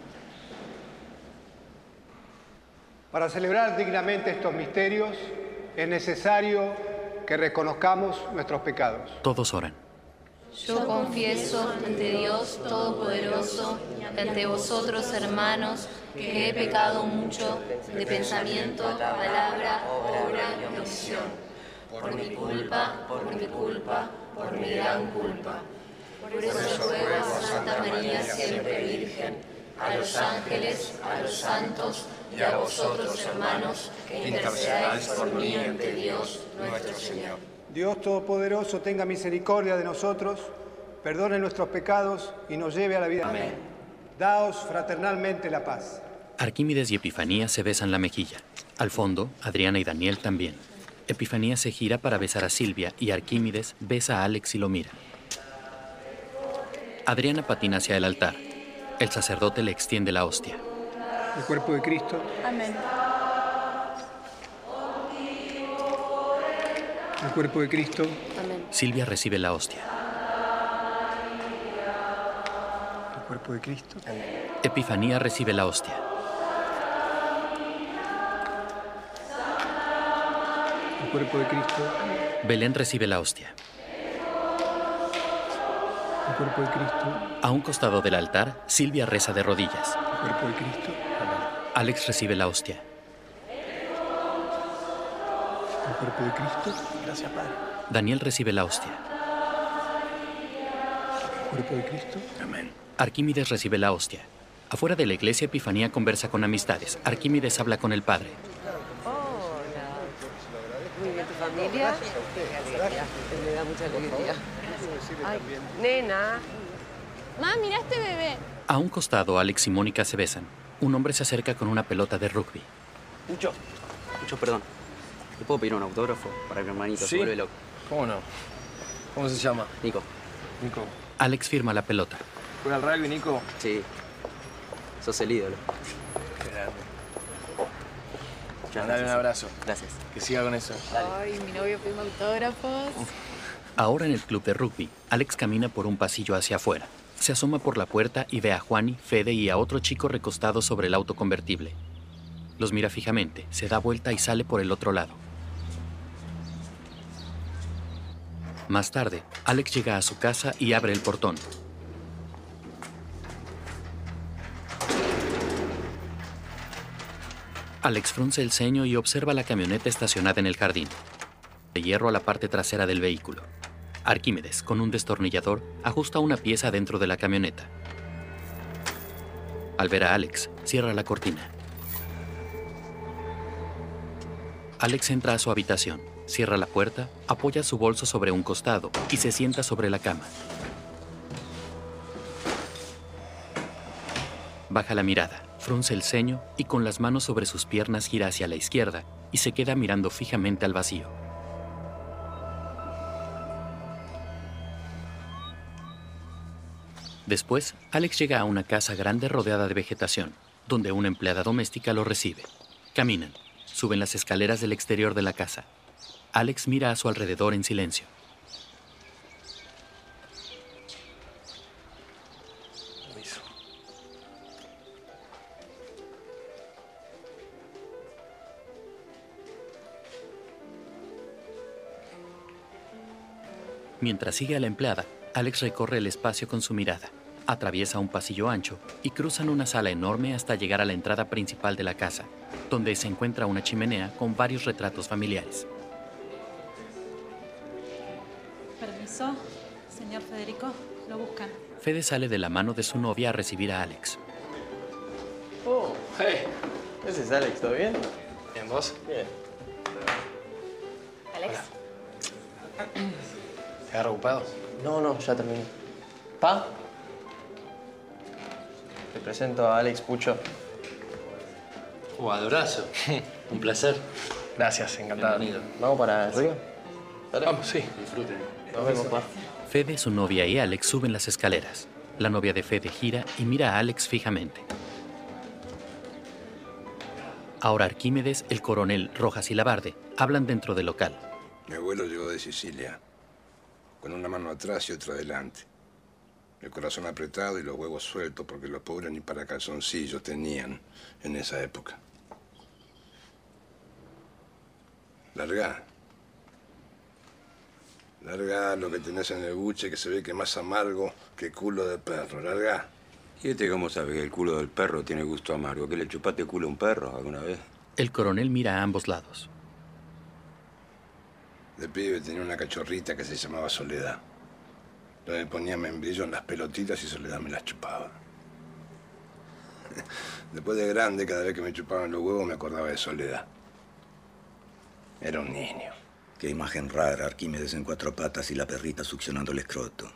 [SPEAKER 1] Para celebrar dignamente estos misterios, es necesario que reconozcamos nuestros pecados.
[SPEAKER 5] Todos oran.
[SPEAKER 17] Yo confieso ante Dios Todopoderoso, ante vosotros, hermanos, que he pecado mucho de pensamiento, palabra, obra y omisión. Por mi culpa, por mi culpa, por mi gran culpa. Por eso ruego a Santa María siempre Virgen, a los ángeles, a los santos y a vosotros, hermanos, que intercedáis por mí ante Dios nuestro Señor.
[SPEAKER 1] Dios Todopoderoso tenga misericordia de nosotros, perdone nuestros pecados y nos lleve a la vida.
[SPEAKER 17] Amén.
[SPEAKER 1] Daos fraternalmente la paz.
[SPEAKER 5] Arquímedes y Epifanía se besan la mejilla. Al fondo, Adriana y Daniel también. Epifanía se gira para besar a Silvia y Arquímedes besa a Alex y lo mira. Adriana patina hacia el altar. El sacerdote le extiende la hostia.
[SPEAKER 1] El cuerpo de Cristo.
[SPEAKER 14] Amén.
[SPEAKER 1] El cuerpo de Cristo.
[SPEAKER 17] Amén.
[SPEAKER 5] Silvia recibe la hostia.
[SPEAKER 1] El Cuerpo de Cristo.
[SPEAKER 5] Epifanía recibe la hostia.
[SPEAKER 1] El cuerpo de Cristo.
[SPEAKER 5] Belén recibe la hostia.
[SPEAKER 1] El cuerpo de Cristo.
[SPEAKER 5] A un costado del altar, Silvia reza de rodillas.
[SPEAKER 1] El cuerpo de Cristo.
[SPEAKER 5] Alex recibe la hostia.
[SPEAKER 1] El cuerpo de Cristo. Gracias, Padre.
[SPEAKER 5] Daniel recibe la hostia.
[SPEAKER 1] El cuerpo de Cristo.
[SPEAKER 6] Amén.
[SPEAKER 5] Arquímedes recibe la hostia. Afuera de la iglesia, Epifanía conversa con amistades. Arquímedes habla con el padre.
[SPEAKER 15] Muy bien, ¿tu familia? Me da mucha alegría. Ay, nena.
[SPEAKER 14] Ma, mira este bebé.
[SPEAKER 5] A un costado, Alex y Mónica se besan. Un hombre se acerca con una pelota de rugby.
[SPEAKER 4] Mucho. Mucho, perdón. ¿Te puedo pedir un autógrafo para que mi hermanito
[SPEAKER 11] ¿Sí?
[SPEAKER 4] se vuelve loco?
[SPEAKER 11] ¿Cómo no? ¿Cómo se llama?
[SPEAKER 4] Nico.
[SPEAKER 11] Nico.
[SPEAKER 5] Alex firma la pelota.
[SPEAKER 11] ¿Juega al rugby, Nico?
[SPEAKER 4] Sí. Sos el ídolo.
[SPEAKER 11] Qué grande. Dale un abrazo.
[SPEAKER 4] Gracias.
[SPEAKER 11] Que siga con eso.
[SPEAKER 14] Ay, mi novio firma autógrafos.
[SPEAKER 5] Ahora en el club de rugby, Alex camina por un pasillo hacia afuera. Se asoma por la puerta y ve a Juani, Fede y a otro chico recostados sobre el auto convertible. Los mira fijamente, se da vuelta y sale por el otro lado. Más tarde, Alex llega a su casa y abre el portón. Alex frunce el ceño y observa la camioneta estacionada en el jardín. De hierro a la parte trasera del vehículo. Arquímedes, con un destornillador, ajusta una pieza dentro de la camioneta. Al ver a Alex, cierra la cortina. Alex entra a su habitación, cierra la puerta, apoya su bolso sobre un costado y se sienta sobre la cama. Baja la mirada, frunce el ceño y con las manos sobre sus piernas gira hacia la izquierda y se queda mirando fijamente al vacío. Después, Alex llega a una casa grande rodeada de vegetación, donde una empleada doméstica lo recibe. Caminan, suben las escaleras del exterior de la casa. Alex mira a su alrededor en silencio. Mientras sigue a la empleada, Alex recorre el espacio con su mirada, atraviesa un pasillo ancho y cruzan una sala enorme hasta llegar a la entrada principal de la casa, donde se encuentra una chimenea con varios retratos familiares.
[SPEAKER 7] Permiso, señor Federico, lo buscan.
[SPEAKER 5] Fede sale de la mano de su novia a recibir a Alex.
[SPEAKER 8] Oh, hey. ¿Ese es Alex? ¿Todo bien?
[SPEAKER 11] ¿Bien, vos?
[SPEAKER 8] Bien.
[SPEAKER 14] Alex.
[SPEAKER 11] ¿Te agarra ocupado?
[SPEAKER 8] No, no, ya terminé. ¿Pa? Te presento a Alex Pucho.
[SPEAKER 22] Jugadorazo. Un placer.
[SPEAKER 11] Gracias, encantado.
[SPEAKER 22] Bienvenido.
[SPEAKER 8] ¿Vamos para arriba?
[SPEAKER 11] Vamos, sí.
[SPEAKER 22] Disfruten.
[SPEAKER 8] Nos vemos, pa.
[SPEAKER 5] Fede, su novia y Alex suben las escaleras. La novia de Fede gira y mira a Alex fijamente. Ahora Arquímedes, el coronel, Rojas y Labarde hablan dentro del local.
[SPEAKER 6] Mi abuelo llegó de Sicilia, con una mano atrás y otra adelante. El corazón apretado y los huevos sueltos porque los pobres ni para calzoncillos tenían en esa época. Largá. Largá lo que tenés en el buche que se ve que es más amargo que culo de perro. Largá.
[SPEAKER 20] ¿Y este cómo sabe que el culo del perro tiene gusto amargo? ¿Que le chupaste culo a un perro alguna vez?
[SPEAKER 5] El coronel mira a ambos lados.
[SPEAKER 6] De pibe tenía una cachorrita que se llamaba Soledad. Yo me ponía membrillo en las pelotitas y Soledad me las chupaba. Después de grande, cada vez que me chupaban los huevos me acordaba de Soledad. Era un niño.
[SPEAKER 18] Qué imagen rara, Arquímedes en cuatro patas y la perrita succionando el escroto.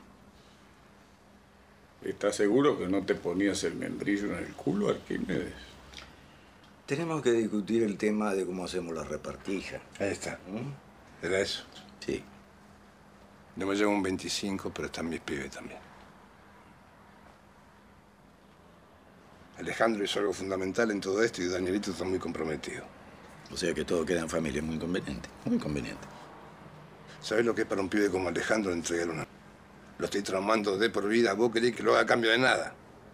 [SPEAKER 19] ¿Estás seguro que no te ponías el membrillo en el culo, Arquímedes?
[SPEAKER 18] Tenemos que discutir el tema de cómo hacemos la repartija.
[SPEAKER 6] Ahí está.
[SPEAKER 18] ¿Mm?
[SPEAKER 6] ¿Era eso?
[SPEAKER 18] Sí.
[SPEAKER 6] No me llevo un veinticinco, pero están mis pibes también. Alejandro hizo algo fundamental en todo esto y Danielito está muy comprometido.
[SPEAKER 18] O sea que todo queda en familia, muy conveniente. Muy conveniente.
[SPEAKER 6] ¿Sabés lo que es para un pibe como Alejandro entregar una? Lo estoy traumando de por vida. ¿Vos querés que lo haga a cambio de nada?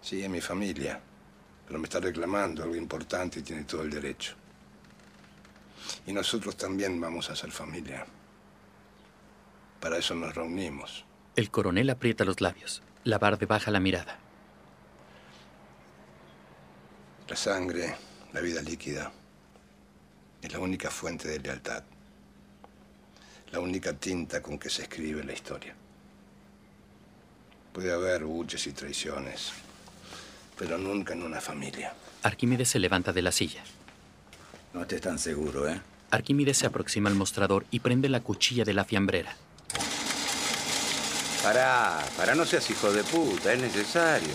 [SPEAKER 6] Sí, es mi familia. Pero me está reclamando algo importante y tiene todo el derecho. Y nosotros también vamos a ser familia. Para eso nos reunimos.
[SPEAKER 5] El coronel aprieta los labios. Labarde baja la mirada.
[SPEAKER 6] La sangre, la vida líquida, es la única fuente de lealtad. La única tinta con que se escribe la historia. Puede haber buches y traiciones, pero nunca en una familia.
[SPEAKER 5] Arquímedes se levanta de la silla.
[SPEAKER 18] No estés tan seguro, ¿eh?
[SPEAKER 5] Arquímedes se aproxima al mostrador y prende la cuchilla de la fiambrera.
[SPEAKER 20] Pará, pará, no seas hijo de puta, es necesario.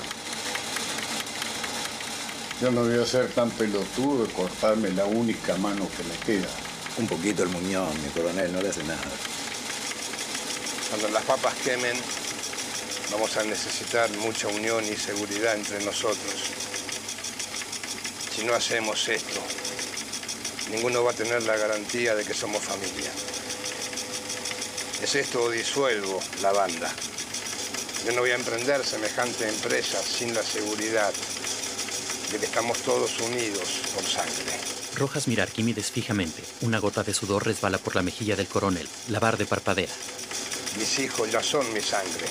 [SPEAKER 19] Yo no voy a ser tan pelotudo de cortarme la única mano que me queda.
[SPEAKER 18] Un poquito el muñón, mi coronel, no le hace nada.
[SPEAKER 6] Cuando las papas quemen, vamos a necesitar mucha unión y seguridad entre nosotros. Si no hacemos esto, ninguno va a tener la garantía de que somos familia. Es esto o disuelvo la banda. Yo no voy a emprender semejante empresa sin la seguridad de que estamos todos unidos por sangre.
[SPEAKER 5] Rojas mira a Arquímedes fijamente. Una gota de sudor resbala por la mejilla del coronel. Labarde parpadea.
[SPEAKER 6] Mis hijos ya son mi sangre.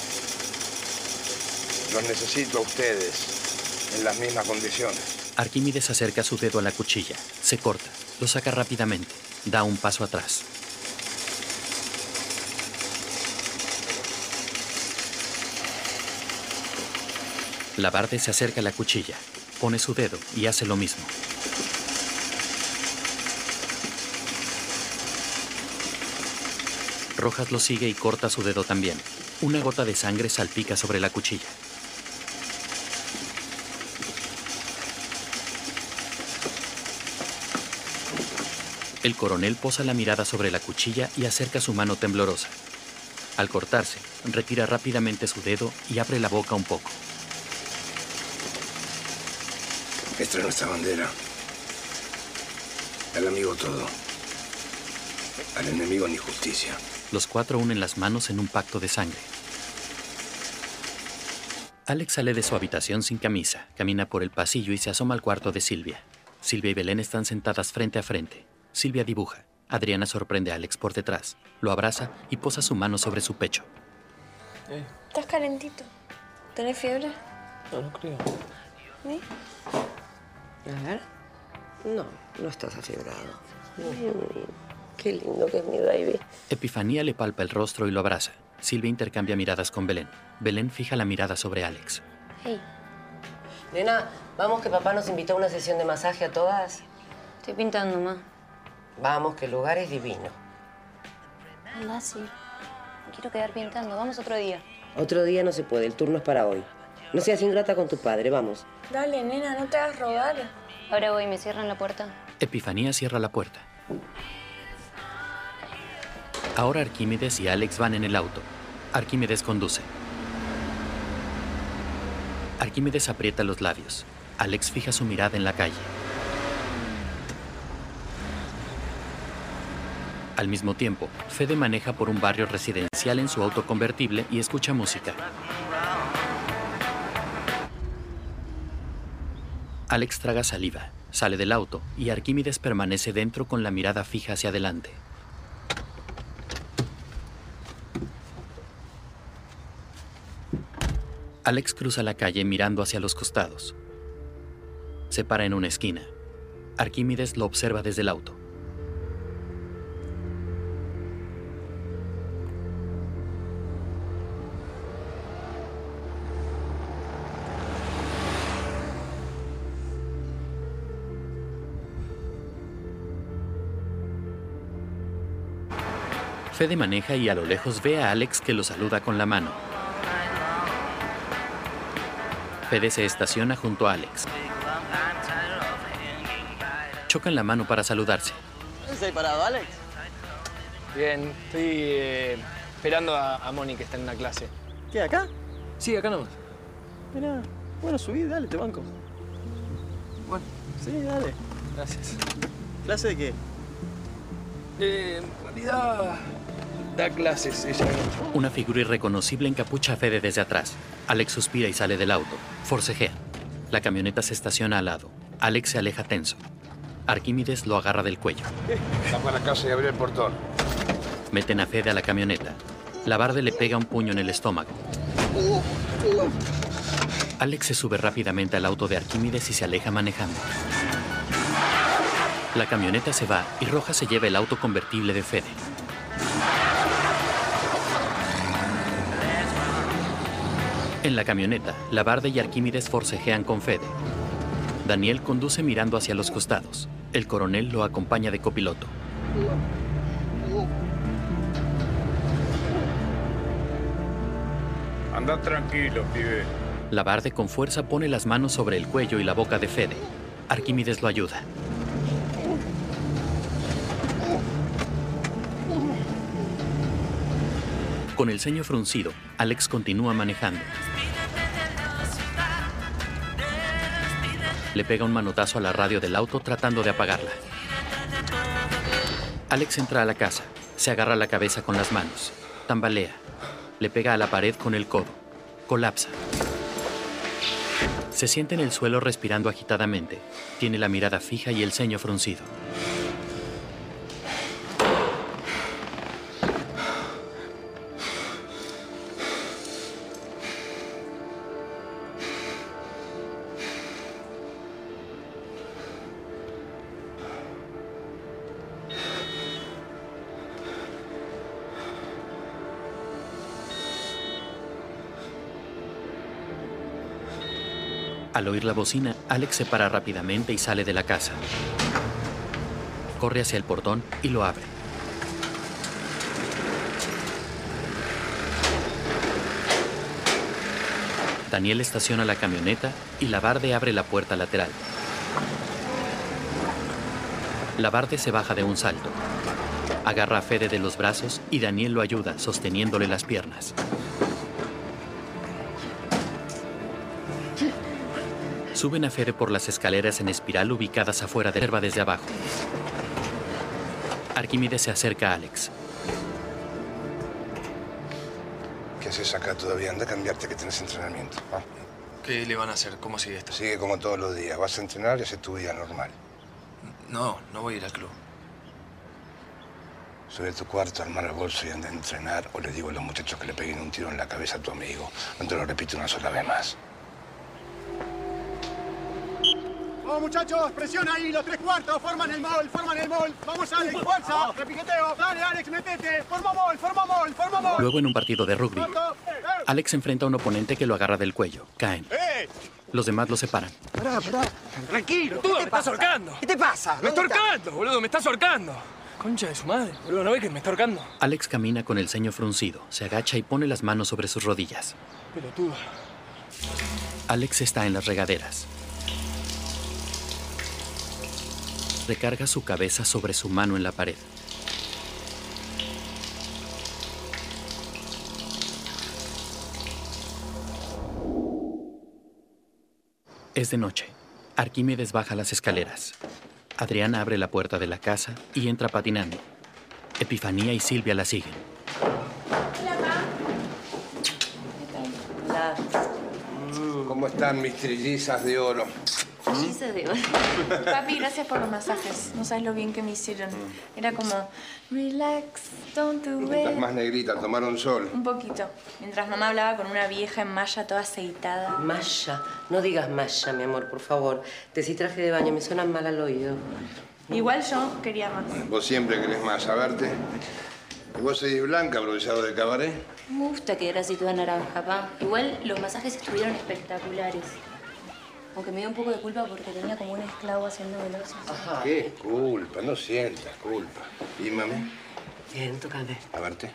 [SPEAKER 6] Los necesito a ustedes en las mismas condiciones.
[SPEAKER 5] Arquímedes acerca su dedo a la cuchilla. Se corta. Lo saca rápidamente. Da un paso atrás. Labarde se acerca a la cuchilla. Pone su dedo y hace lo mismo. Rojas lo sigue y corta su dedo también. Una gota de sangre salpica sobre la cuchilla. El coronel posa la mirada sobre la cuchilla y acerca su mano temblorosa. Al cortarse, retira rápidamente su dedo y abre la boca un poco.
[SPEAKER 6] Esta es nuestra bandera. Al amigo todo. Al enemigo ni justicia.
[SPEAKER 5] Los cuatro unen las manos en un pacto de sangre. Alex sale de su habitación sin camisa, camina por el pasillo y se asoma al cuarto de Silvia. Silvia y Belén están sentadas frente a frente. Silvia dibuja. Adriana sorprende a Alex por detrás. Lo abraza y posa su mano sobre su pecho.
[SPEAKER 8] Eh,
[SPEAKER 14] ¿Estás calentito? ¿Tenés fiebre?
[SPEAKER 8] no, no creo.
[SPEAKER 14] ¿Sí?
[SPEAKER 15] A ver. No, no estás afiebrado. Mm, qué lindo que es mi baby.
[SPEAKER 5] Epifanía le palpa el rostro y lo abraza. Silvia intercambia miradas con Belén. Belén fija la mirada sobre Alex.
[SPEAKER 15] Hey. Nena, vamos que papá nos invitó a una sesión de masaje a todas.
[SPEAKER 17] Estoy pintando, ma.
[SPEAKER 15] Vamos, que el lugar es divino.
[SPEAKER 17] Anda, sí. Me quiero quedar pintando. Vamos otro día.
[SPEAKER 15] Otro día no se puede, el turno es para hoy. No seas ingrata con tu padre, vamos.
[SPEAKER 14] Dale, nena, no te hagas rogar.
[SPEAKER 17] Ahora voy, ¿me cierran la puerta?
[SPEAKER 5] Epifanía cierra la puerta. Ahora Arquímedes y Alex van en el auto. Arquímedes conduce. Arquímedes aprieta los labios. Alex fija su mirada en la calle. Al mismo tiempo, Fede maneja por un barrio residencial en su auto convertible y escucha música. Alex traga saliva, sale del auto y Arquímedes permanece dentro con la mirada fija hacia adelante. Alex cruza la calle mirando hacia los costados. Se para en una esquina. Arquímedes lo observa desde el auto. Fede maneja y a lo lejos ve a Alex que lo saluda con la mano. Fede se estaciona junto a Alex. Chocan la mano para saludarse.
[SPEAKER 8] ¿Estás ahí parado, Alex?
[SPEAKER 11] Bien, estoy eh, esperando a, a Moni, que está en una clase.
[SPEAKER 8] ¿Qué, acá?
[SPEAKER 11] Sí, acá nomás.
[SPEAKER 8] Mirá, bueno, subí, dale, te banco.
[SPEAKER 11] Bueno,
[SPEAKER 8] Sí, dale.
[SPEAKER 11] gracias.
[SPEAKER 8] ¿Clase de qué?
[SPEAKER 11] Eh, en realidad, da clases ella.
[SPEAKER 5] Una figura irreconocible encapucha a Fede desde atrás. Alex suspira y sale del auto. Forcejean. La camioneta se estaciona al lado. Alex se aleja tenso. Arquímedes lo agarra del cuello.
[SPEAKER 6] Tapa la casa y abre el portón.
[SPEAKER 5] Meten a Fede a la camioneta. Labarde le pega un puño en el estómago. Alex se sube rápidamente al auto de Arquímedes y se aleja manejando. La camioneta se va y Rojas se lleva el auto convertible de Fede. En la camioneta, Labarde y Arquímedes forcejean con Fede. Daniel conduce mirando hacia los costados. El coronel lo acompaña de copiloto.
[SPEAKER 19] Anda tranquilo, pibe.
[SPEAKER 5] Labarde con fuerza pone las manos sobre el cuello y la boca de Fede. Arquímedes lo ayuda. Con el ceño fruncido, Alex continúa manejando. Le pega un manotazo a la radio del auto tratando de apagarla. Alex entra a la casa, se agarra la cabeza con las manos, tambalea, le pega a la pared con el codo, colapsa. Se sienta en el suelo respirando agitadamente, tiene la mirada fija y el ceño fruncido. Al oír la bocina, Alex se para rápidamente y sale de la casa. Corre hacia el portón y lo abre. Daniel estaciona la camioneta y Labarde abre la puerta lateral. Labarde se baja de un salto. Agarra a Fede de los brazos y Daniel lo ayuda, sosteniéndole las piernas. Suben a Fede por las escaleras en espiral ubicadas afuera de la reserva desde abajo. Arquímedes se acerca a Alex.
[SPEAKER 6] ¿Qué haces acá todavía? Anda a cambiarte que tenés entrenamiento. ¿Ah?
[SPEAKER 11] ¿Qué le van a hacer? ¿Cómo sigue esto?
[SPEAKER 6] Sigue como todos los días. Vas a entrenar y haces tu vida normal.
[SPEAKER 11] No, no voy a ir al club.
[SPEAKER 6] Sube a tu cuarto, armar el bolso y anda a entrenar. O le digo a los muchachos que le peguen un tiro en la cabeza a tu amigo. No te lo repito una sola vez más.
[SPEAKER 1] Vamos, muchachos, presión ahí, los tres cuartos, forman el mall, forman el mall. Vamos, Alex, fuerza, repiqueteo. Dale, Alex, metete. Forma mall, forma mall, forma mall.
[SPEAKER 5] Luego en un partido de rugby, Alex enfrenta a un oponente que lo agarra del cuello. Caen. Los demás lo separan.
[SPEAKER 11] Pará, pará. Tranquilo, tú me estás ahorcando. ¿Qué te pasa? Me está ahorcando, boludo, me estás ahorcando. Concha de su madre, boludo, ¿no ves que me está ahorcando?
[SPEAKER 5] Alex camina con el ceño fruncido, se agacha y pone las manos sobre sus rodillas.
[SPEAKER 11] Pelotudo.
[SPEAKER 5] Alex está en las regaderas. Recarga su cabeza sobre su mano en la pared. Es de noche. Arquímedes baja las escaleras. Adriana abre la puerta de la casa y entra patinando. Epifanía y Silvia la siguen.
[SPEAKER 15] Hola.
[SPEAKER 6] ¿Cómo están mis trillizas de oro?
[SPEAKER 14] Trillizas de oro. Papi, gracias por los masajes. No sabes lo bien que me hicieron. Era como, relax, don't do
[SPEAKER 6] Estás
[SPEAKER 14] it.
[SPEAKER 6] más negrita, tomaron sol.
[SPEAKER 14] Un poquito. Mientras mamá hablaba con una vieja en malla toda aceitada.
[SPEAKER 15] Maya. No digas Maya, mi amor, por favor. Decí traje de baño, me suenan mal al oído.
[SPEAKER 14] Igual yo quería más.
[SPEAKER 6] Vos siempre querés más, a verte. ¿Y vos seguís blanca, bronceado de cabaret?
[SPEAKER 17] Me gusta que era así toda naranja, pa. Igual los masajes estuvieron espectaculares. Aunque me dio un poco de culpa porque tenía como un esclavo haciéndome los ojos.
[SPEAKER 6] ¿Qué culpa? No sientas culpa. ¿Y mami?
[SPEAKER 15] Bien, tócame.
[SPEAKER 6] A verte.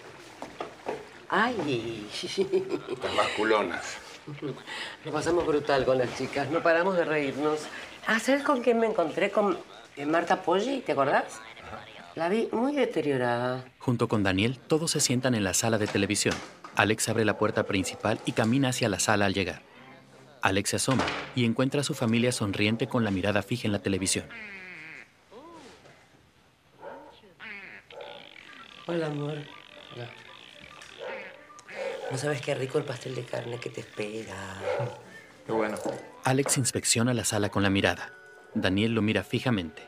[SPEAKER 15] Ay.
[SPEAKER 6] Estás más culona.
[SPEAKER 15] Lo pasamos brutal con las chicas. No paramos de reírnos. Ah, ¿sabes con quién me encontré? Con eh, Marta Poggi, ¿te acordás? La vi muy deteriorada.
[SPEAKER 5] Junto con Daniel, todos se sientan en la sala de televisión. Alex abre la puerta principal y camina hacia la sala al llegar. Alex se asoma y encuentra a su familia sonriente con la mirada fija en la televisión.
[SPEAKER 15] Hola, amor. Hola. No sabes qué rico el pastel de carne que te espera.
[SPEAKER 8] Qué bueno.
[SPEAKER 5] Alex inspecciona la sala con la mirada. Daniel lo mira fijamente.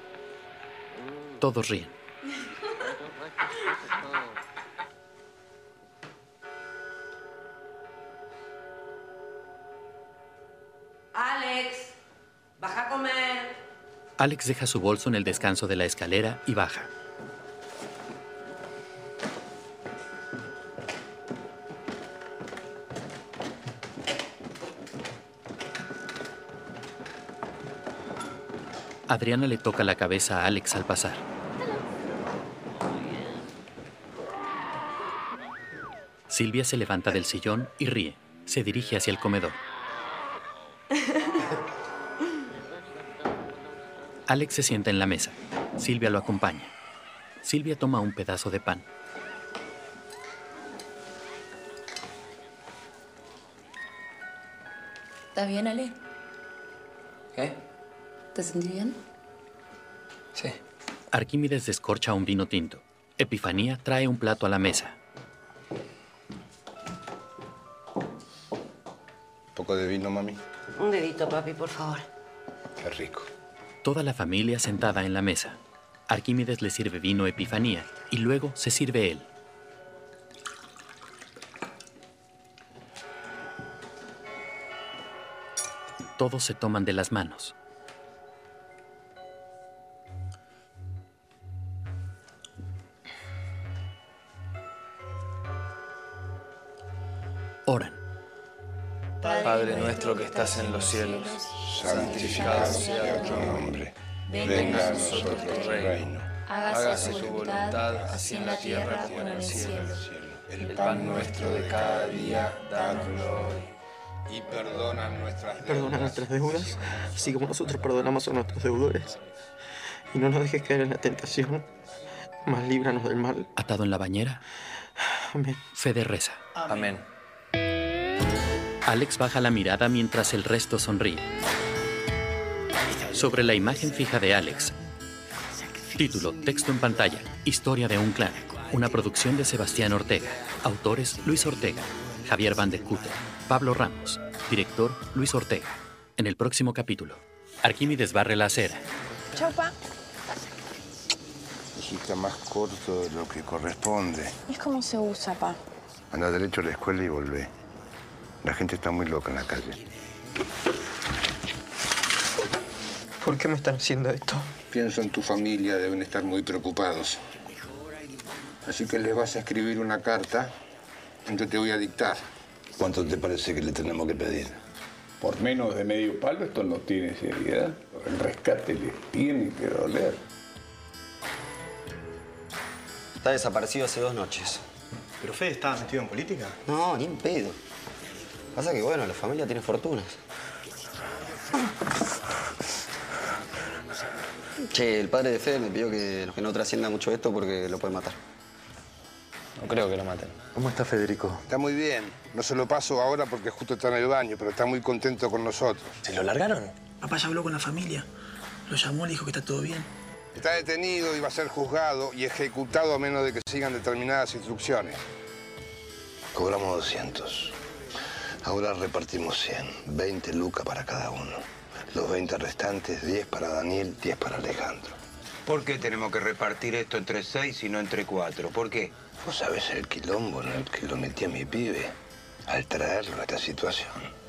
[SPEAKER 5] Todos ríen.
[SPEAKER 15] Alex, baja a comer.
[SPEAKER 5] Alex deja su bolso en el descanso de la escalera y baja. Adriana le toca la cabeza a Alex al pasar. Silvia se levanta del sillón y ríe. Se dirige hacia el comedor. Alex se sienta en la mesa. Silvia lo acompaña. Silvia toma un pedazo de pan.
[SPEAKER 17] ¿Estás bien, Ale?
[SPEAKER 4] ¿Qué?
[SPEAKER 17] ¿Te sentís bien?
[SPEAKER 4] Sí.
[SPEAKER 5] Arquímedes descorcha un vino tinto. Epifanía trae un plato a la mesa.
[SPEAKER 6] ¿Un poco de vino, mami?
[SPEAKER 15] Un dedito, papi, por favor.
[SPEAKER 6] Qué rico.
[SPEAKER 5] Toda la familia sentada en la mesa. Arquímedes le sirve vino a Epifanía y luego se sirve él. Todos se toman de las manos. Oran.
[SPEAKER 11] Padre nuestro que estás en los cielos, santificado sea tu nombre. Venga a nosotros tu reino. Hágase tu voluntad, así en la tierra como en el cielo. El pan nuestro de cada día, dánoslo hoy.
[SPEAKER 6] Y perdona nuestras deudas.
[SPEAKER 8] Perdona nuestras deudas, así como nosotros perdonamos a nuestros deudores. Y no nos dejes caer en la tentación, mas líbranos del mal.
[SPEAKER 5] Atado en la bañera.
[SPEAKER 8] Amén.
[SPEAKER 5] Fede reza.
[SPEAKER 11] Amén.
[SPEAKER 5] Alex baja la mirada mientras el resto sonríe. Sobre la imagen fija de Alex. Título, texto en pantalla, Historia de un clan. Una producción de Sebastián Ortega. Autores, Luis Ortega, Javier Van de Cúter, Pablo Ramos. Director, Luis Ortega. En el próximo capítulo, Arquímedes barre la acera.
[SPEAKER 14] Chau, pa.
[SPEAKER 6] Hijita, más corto de lo que corresponde.
[SPEAKER 14] Es como se usa, pa.
[SPEAKER 6] Anda derecho a la escuela y volvé. La gente está muy loca en la calle.
[SPEAKER 8] ¿Por qué me están haciendo esto?
[SPEAKER 6] Pienso en tu familia, deben estar muy preocupados. Así que les vas a escribir una carta. Yo te voy a dictar.
[SPEAKER 18] ¿Cuánto te parece que le tenemos que pedir?
[SPEAKER 19] Por menos de medio palo esto no tiene seriedad. El rescate les tiene que doler.
[SPEAKER 4] Está desaparecido hace dos noches.
[SPEAKER 3] ¿Pero Fede estaba metido en política?
[SPEAKER 4] No, ni en pedo. Pasa que, bueno, la familia tiene fortunas. Che, el padre de Fede me pidió que, que no trascienda mucho esto porque lo puede matar.
[SPEAKER 11] No creo que lo maten.
[SPEAKER 8] ¿Cómo está Federico?
[SPEAKER 6] Está muy bien. No se lo paso ahora porque justo está en el baño, pero está muy contento con nosotros.
[SPEAKER 3] ¿Se lo largaron?
[SPEAKER 9] Papá ya habló con la familia. Lo llamó, le dijo que está todo bien.
[SPEAKER 6] Está detenido y va a ser juzgado y ejecutado a menos de que sigan determinadas instrucciones.
[SPEAKER 18] Cobramos doscientos. Ahora repartimos cien. veinte lucas para cada uno. Los veinte restantes, diez para Daniel, diez para Alejandro.
[SPEAKER 20] ¿Por qué tenemos que repartir esto entre seis y no entre cuatro? ¿Por qué?
[SPEAKER 18] Vos sabés el quilombo en el que lo metí a mi pibe al traerlo a esta situación.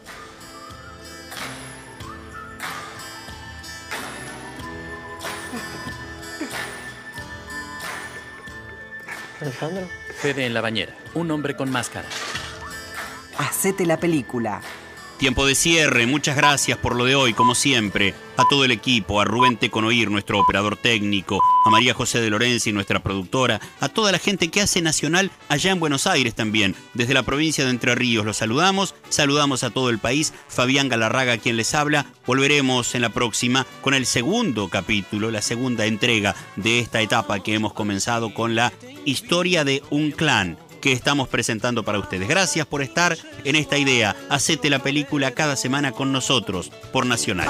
[SPEAKER 8] ¿Alejandro?
[SPEAKER 5] Fede en la bañera. Un hombre con máscara.
[SPEAKER 21] Hacete la película.
[SPEAKER 2] Tiempo de cierre, muchas gracias por lo de hoy, como siempre. A todo el equipo, a Rubén Teconoir, nuestro operador técnico, a María José de Lorenzi, nuestra productora, a toda la gente que hace Nacional allá en Buenos Aires también. Desde la provincia de Entre Ríos los saludamos, saludamos a todo el país. Fabián Galarraga, quien les habla. Volveremos en la próxima con el segundo capítulo, la segunda entrega de esta etapa que hemos comenzado con la historia de un clan que estamos presentando para ustedes. Gracias por estar en esta idea. Hacete la película cada semana con nosotros por Nacional.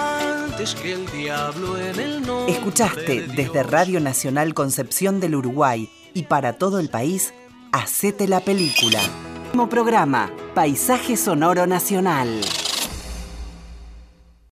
[SPEAKER 21] Escuchaste desde Radio Nacional Concepción del Uruguay y para todo el país, Hacete la película. Como programa, Paisaje Sonoro Nacional.